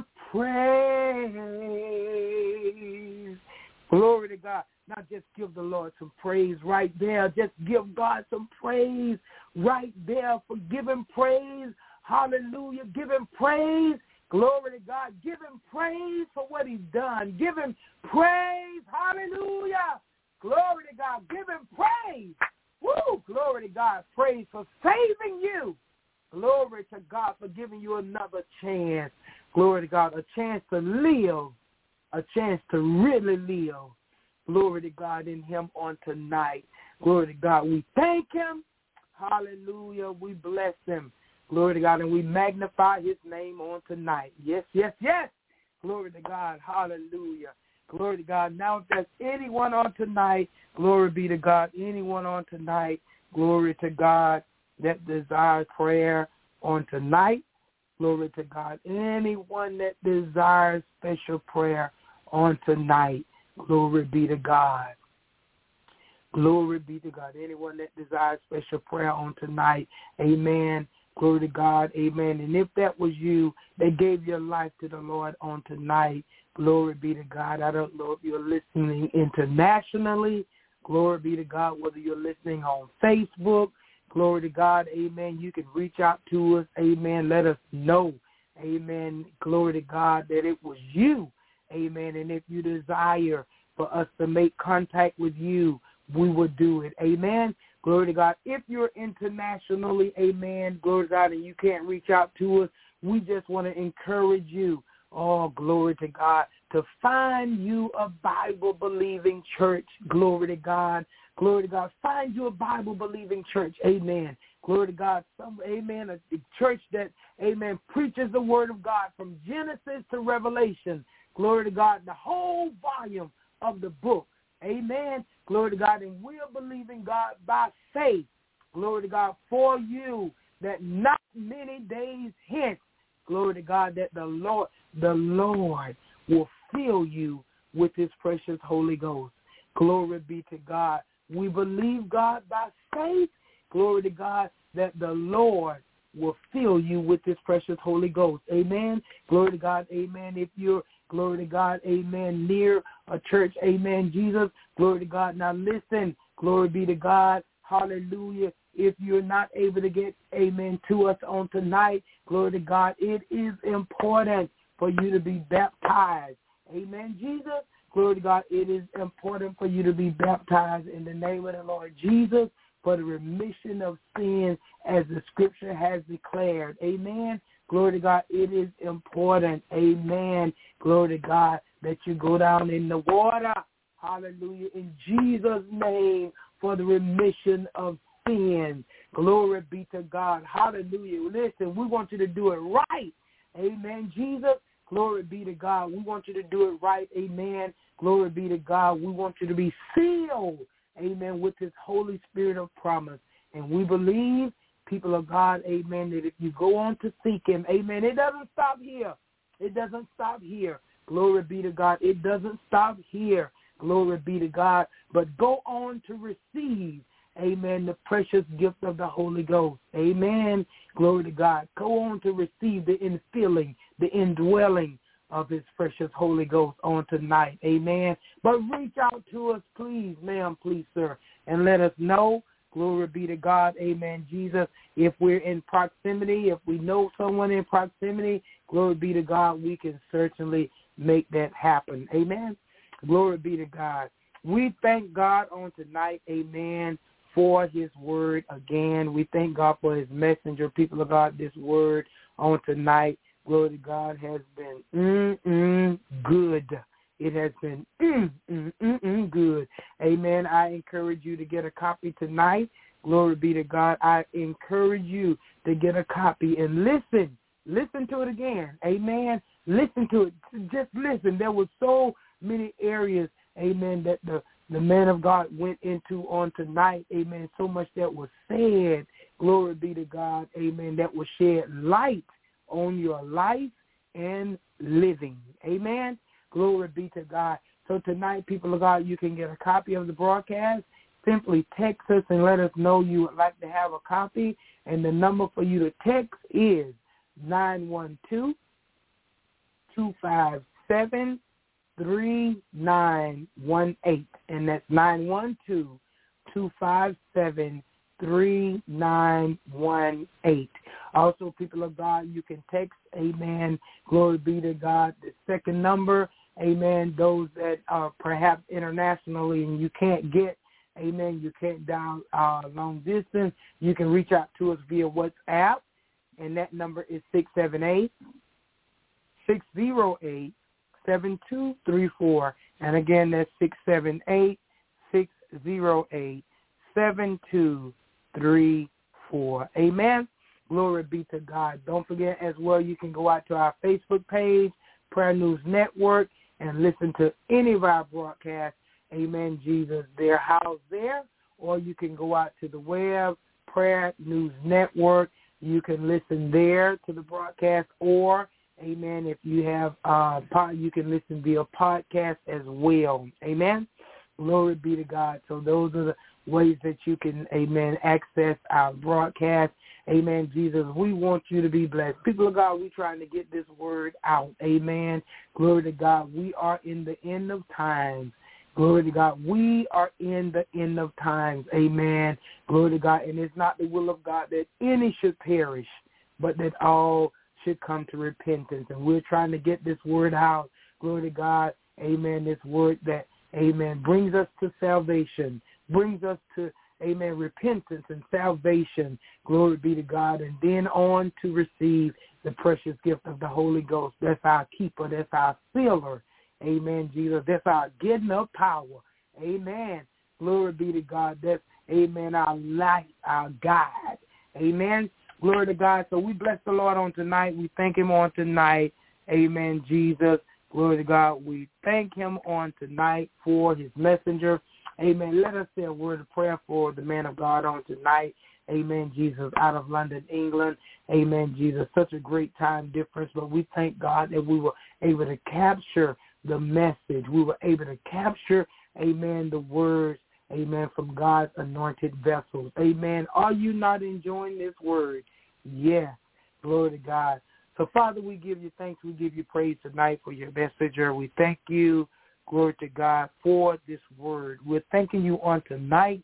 praise. Glory to God. Now just give the Lord some praise right there. Just give God some praise right there. For give him praise. Hallelujah. Give him praise. Glory to God. Give him praise for what he's done. Give him praise. Hallelujah. Glory to God. Give him praise. Woo. Glory to God. Praise for saving you. Glory to God for giving you another chance. Glory to God. A chance to live. A chance to really live. Glory to God in him on tonight. Glory to God. We thank him. Hallelujah. We bless him. Glory to God. And we magnify his name on tonight. Yes, yes, yes. Glory to God. Hallelujah. Glory to God. Now if there's anyone on tonight, glory be to God. Anyone on tonight, glory to God, that desires prayer on tonight. Glory to God. Anyone that desires special prayer on tonight. Glory be to God. Glory be to God. Anyone that desires special prayer on tonight, amen. Glory to God, amen. And if that was you, that gave your life to the Lord on tonight, glory be to God. I don't know if you're listening internationally. Glory be to God, whether you're listening on Facebook. Glory to God, amen. You can reach out to us, amen. Let us know, amen. Glory to God, that it was you. Amen. And if you desire for us to make contact with you, we will do it. Amen. Glory to God. If you're internationally, amen, glory to God, and you can't reach out to us, we just want to encourage you, oh, glory to God, to find you a Bible-believing church. Glory to God. Glory to God. Find you a Bible-believing church. Amen. Glory to God. Some, amen. A, a church that, amen, preaches the word of God from Genesis to Revelation. Glory to God. The whole volume of the book. Amen. Glory to God. And we're believing God by faith. Glory to God for you that not many days hence, glory to God, that the Lord, the Lord will fill you with his precious Holy Ghost. Glory be to God. We believe God by faith. Glory to God that the Lord will fill you with his precious Holy Ghost. Amen. Glory to God. Amen. If you're, glory to God, amen, near a church, amen, Jesus, glory to God. Now listen, glory be to God. Hallelujah. If you're not able to get, amen, to us on tonight, glory to God, it is important for you to be baptized. Amen, Jesus. Glory to God. It is important for you to be baptized in the name of the Lord Jesus for the remission of sin as the scripture has declared. Amen. Glory to God. It is important. Amen. Glory to God that you go down in the water. Hallelujah. In Jesus' name for the remission of sin. Glory be to God. Hallelujah. Listen, we want you to do it right. Amen. Jesus. Glory be to God. We want you to do it right. Amen. Glory be to God. We want you to be sealed, amen, with his Holy Spirit of promise. And we believe, people of God, amen, that if you go on to seek him, amen, it doesn't stop here. It doesn't stop here. Glory be to God. It doesn't stop here. Glory be to God. But go on to receive, amen, the precious gift of the Holy Ghost. Amen. Glory to God. Go on to receive the infilling, the indwelling of his precious Holy Ghost on tonight. Amen. But reach out to us, please, ma'am, please, sir, and let us know. Glory be to God. Amen, Jesus. If we're in proximity, if we know someone in proximity, glory be to God, we can certainly make that happen. Amen. Glory be to God. We thank God on tonight, amen, for his word again. We thank God for his messenger. People of God, this word on tonight, glory to God, has been mm-mm good. It has been mm-mm good. Amen. I encourage you to get a copy tonight. Glory be to God. I encourage you to get a copy and listen. Listen to it again. Amen. Listen to it. Just listen. There were so many areas, amen, that the, the man of God went into on tonight. Amen. So much that was said. Glory be to God. Amen. That will shed light on your life and living. Amen. Glory be to God. So tonight, people of God, you can get a copy of the broadcast. Simply text us and let us know you would like to have a copy. And the number for you to text is nine one two, two five seven, three nine one eight. And that's nine one two, two five seven, three nine one eight. Also, people of God, you can text, amen, glory be to God, the second number, amen, those that are perhaps internationally and you can't get, amen, you can't dial uh, long distance, you can reach out to us via WhatsApp, and that number is six seven eight, six zero eight, seven two three four. And again, that's six seven eight, six zero eight, seven two three four. Amen. Glory be to God. Don't forget as well, you can go out to our Facebook page, Prayer News Network, and listen to any of our broadcasts. Amen, Jesus. They're housed there. Or you can go out to the web, Prayer News Network. You can listen there to the broadcast. Or, amen, if you have, uh, you can listen via podcast as well. Amen. Glory be to God. So those are the ways that you can, amen, access our broadcast. Amen, Jesus. We want you to be blessed. People of God, we're trying to get this word out. Amen. Glory to God. We are in the end of times. Glory to God. We are in the end of times. Amen. Glory to God. And it's not the will of God that any should perish, but that all should come to repentance. And we're trying to get this word out. Glory to God. Amen. This word that, amen, brings us to salvation, brings us to, amen, repentance and salvation. Glory be to God. And then on to receive the precious gift of the Holy Ghost. That's our keeper. That's our sealer. Amen, Jesus. That's our getting up power. Amen. Glory be to God. That's, amen, our light, our guide. Amen. Glory to God. So we bless the Lord on tonight. We thank him on tonight. Amen, Jesus. Glory to God. We thank him on tonight for his messenger. Amen. Let us say a word of prayer for the man of God on tonight. Amen, Jesus, out of London, England. Amen, Jesus. Such a great time difference, but we thank God that we were able to capture the message. We were able to capture, amen, the words, amen, from God's anointed vessels. Amen. Are you not enjoying this word? Yeah. Glory to God. So, Father, we give you thanks. We give you praise tonight for your messenger. We thank you, glory to God, for this word. We're thanking you on tonight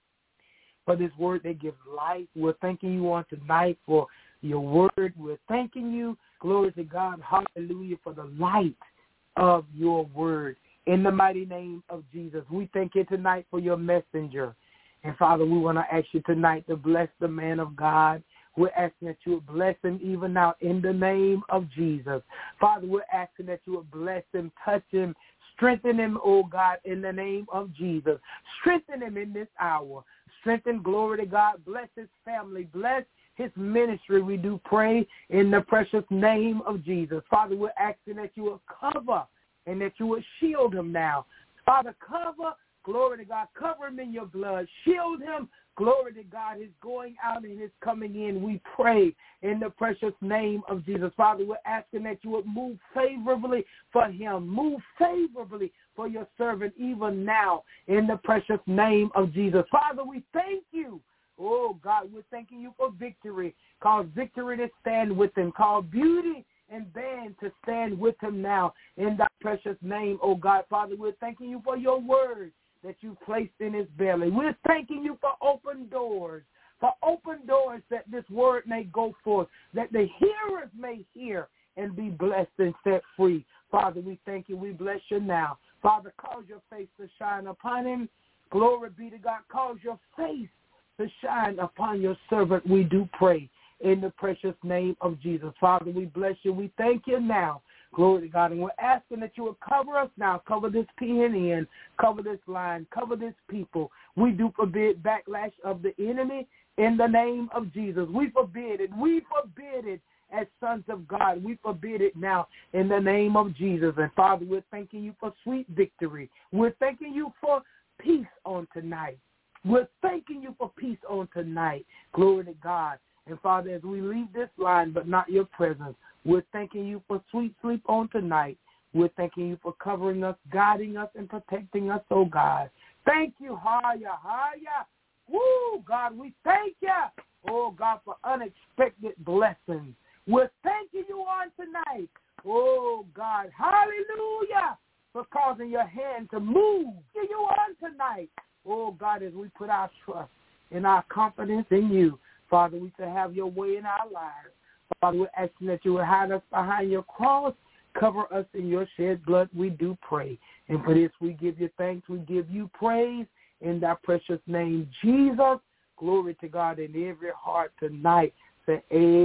for this word that gives life. We're thanking you on tonight for your word. We're thanking you, glory to God, hallelujah, for the light of your word. In the mighty name of Jesus, we thank you tonight for your messenger. And, Father, we want to ask you tonight to bless the man of God. We're asking that you would bless him even now in the name of Jesus. Father, we're asking that you would bless him, touch him, strengthen him, oh God, in the name of Jesus. Strengthen him in this hour. Strengthen, glory to God. Bless his family. Bless his ministry. We do pray in the precious name of Jesus. Father, we're asking that you would cover and that you would shield him now. Father, cover, glory to God, cover him in your blood. Shield him, glory to God, his going out and his coming in. We pray in the precious name of Jesus. Father, we're asking that you would move favorably for him. Move favorably for your servant even now in the precious name of Jesus. Father, we thank you. Oh, God, we're thanking you for victory. Cause victory to stand with him. Call beauty and band to stand with him now in that precious name, oh God. Father, we're thanking you for your word that you placed in his belly. We're thanking you for open doors, for open doors that this word may go forth, that the hearers may hear and be blessed and set free. Father, we thank you. We bless you now. Father, cause your face to shine upon him. Glory be to God. Cause your face to shine upon your servant. We do pray in the precious name of Jesus. Father, we bless you. We thank you now. Glory to God. And we're asking that you would cover us now. Cover this P N N. Cover this line. Cover this people. We do forbid backlash of the enemy in the name of Jesus. We forbid it. We forbid it as sons of God. We forbid it now in the name of Jesus. And Father, we're thanking you for sweet victory. We're thanking you for peace on tonight. We're thanking you for peace on tonight. Glory to God. And Father, as we leave this line, but not your presence, we're thanking you for sweet sleep on tonight. We're thanking you for covering us, guiding us, and protecting us, oh God. Thank you, Haya, Haya. Woo, God, we thank you, oh God, for unexpected blessings. We're thanking you on tonight, oh God, hallelujah, for causing your hand to move. Thank you on tonight, oh God, as we put our trust and our confidence in you. Father, we say have your way in our lives. Father, we're asking that you will hide us behind your cross, cover us in your shed blood. We do pray. And for this, we give you thanks. We give you praise in thy precious name, Jesus. Glory to God in every heart tonight. Say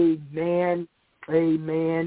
amen, amen,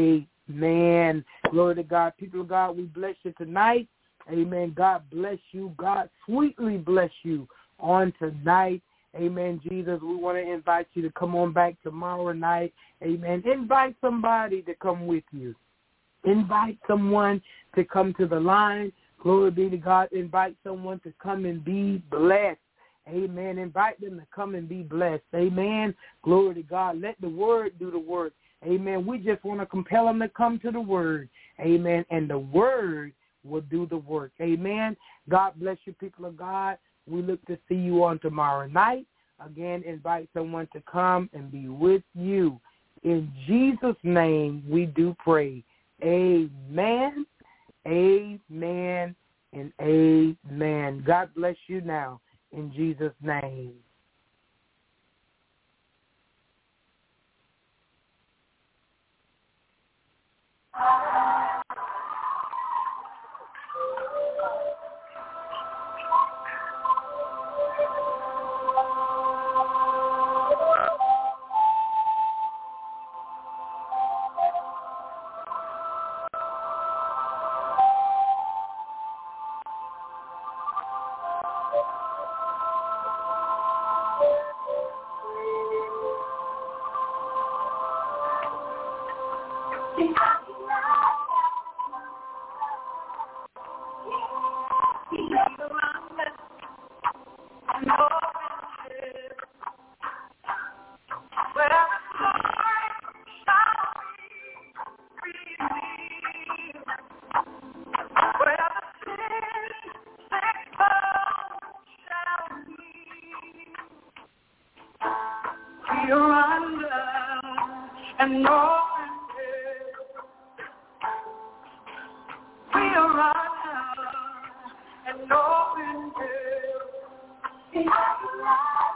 amen. Glory to God. People of God, we bless you tonight. Amen. God bless you. God sweetly bless you on tonight. Amen, Jesus. We want to invite you to come on back tomorrow night. Amen. Invite somebody to come with you. Invite someone to come to the line. Glory be to God. Invite someone to come and be blessed. Amen. Invite them to come and be blessed. Amen. Glory to God. Let the word do the work. Amen. We just want to compel them to come to the word. Amen. And the word will do the work. Amen. God bless you, people of God. We look to see you on tomorrow night. Again, invite someone to come and be with you. In Jesus' name, we do pray. Amen, amen, and amen. God bless you now. In Jesus' name. are under an open heaven. We are under an open heaven. We are under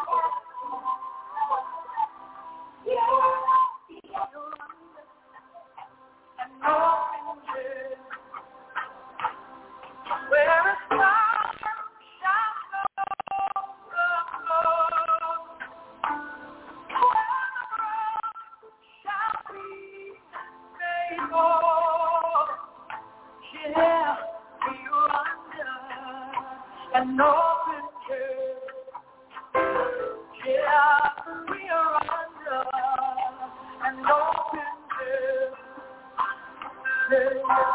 an open heaven. Where a star shall flow, where the road shall be made whole. Yeah, we are under an open heaven. Yeah, we are under an open heaven. Yeah.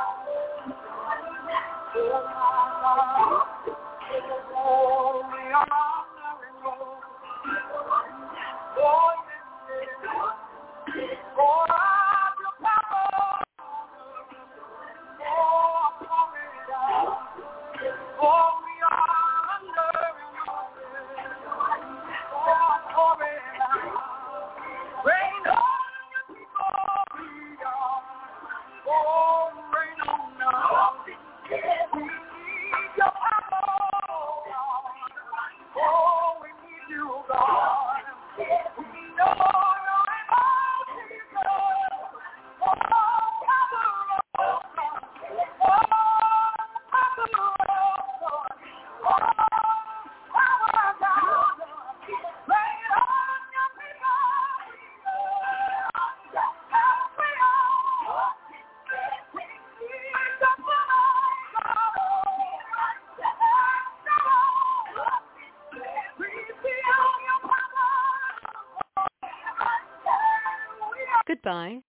Goodbye.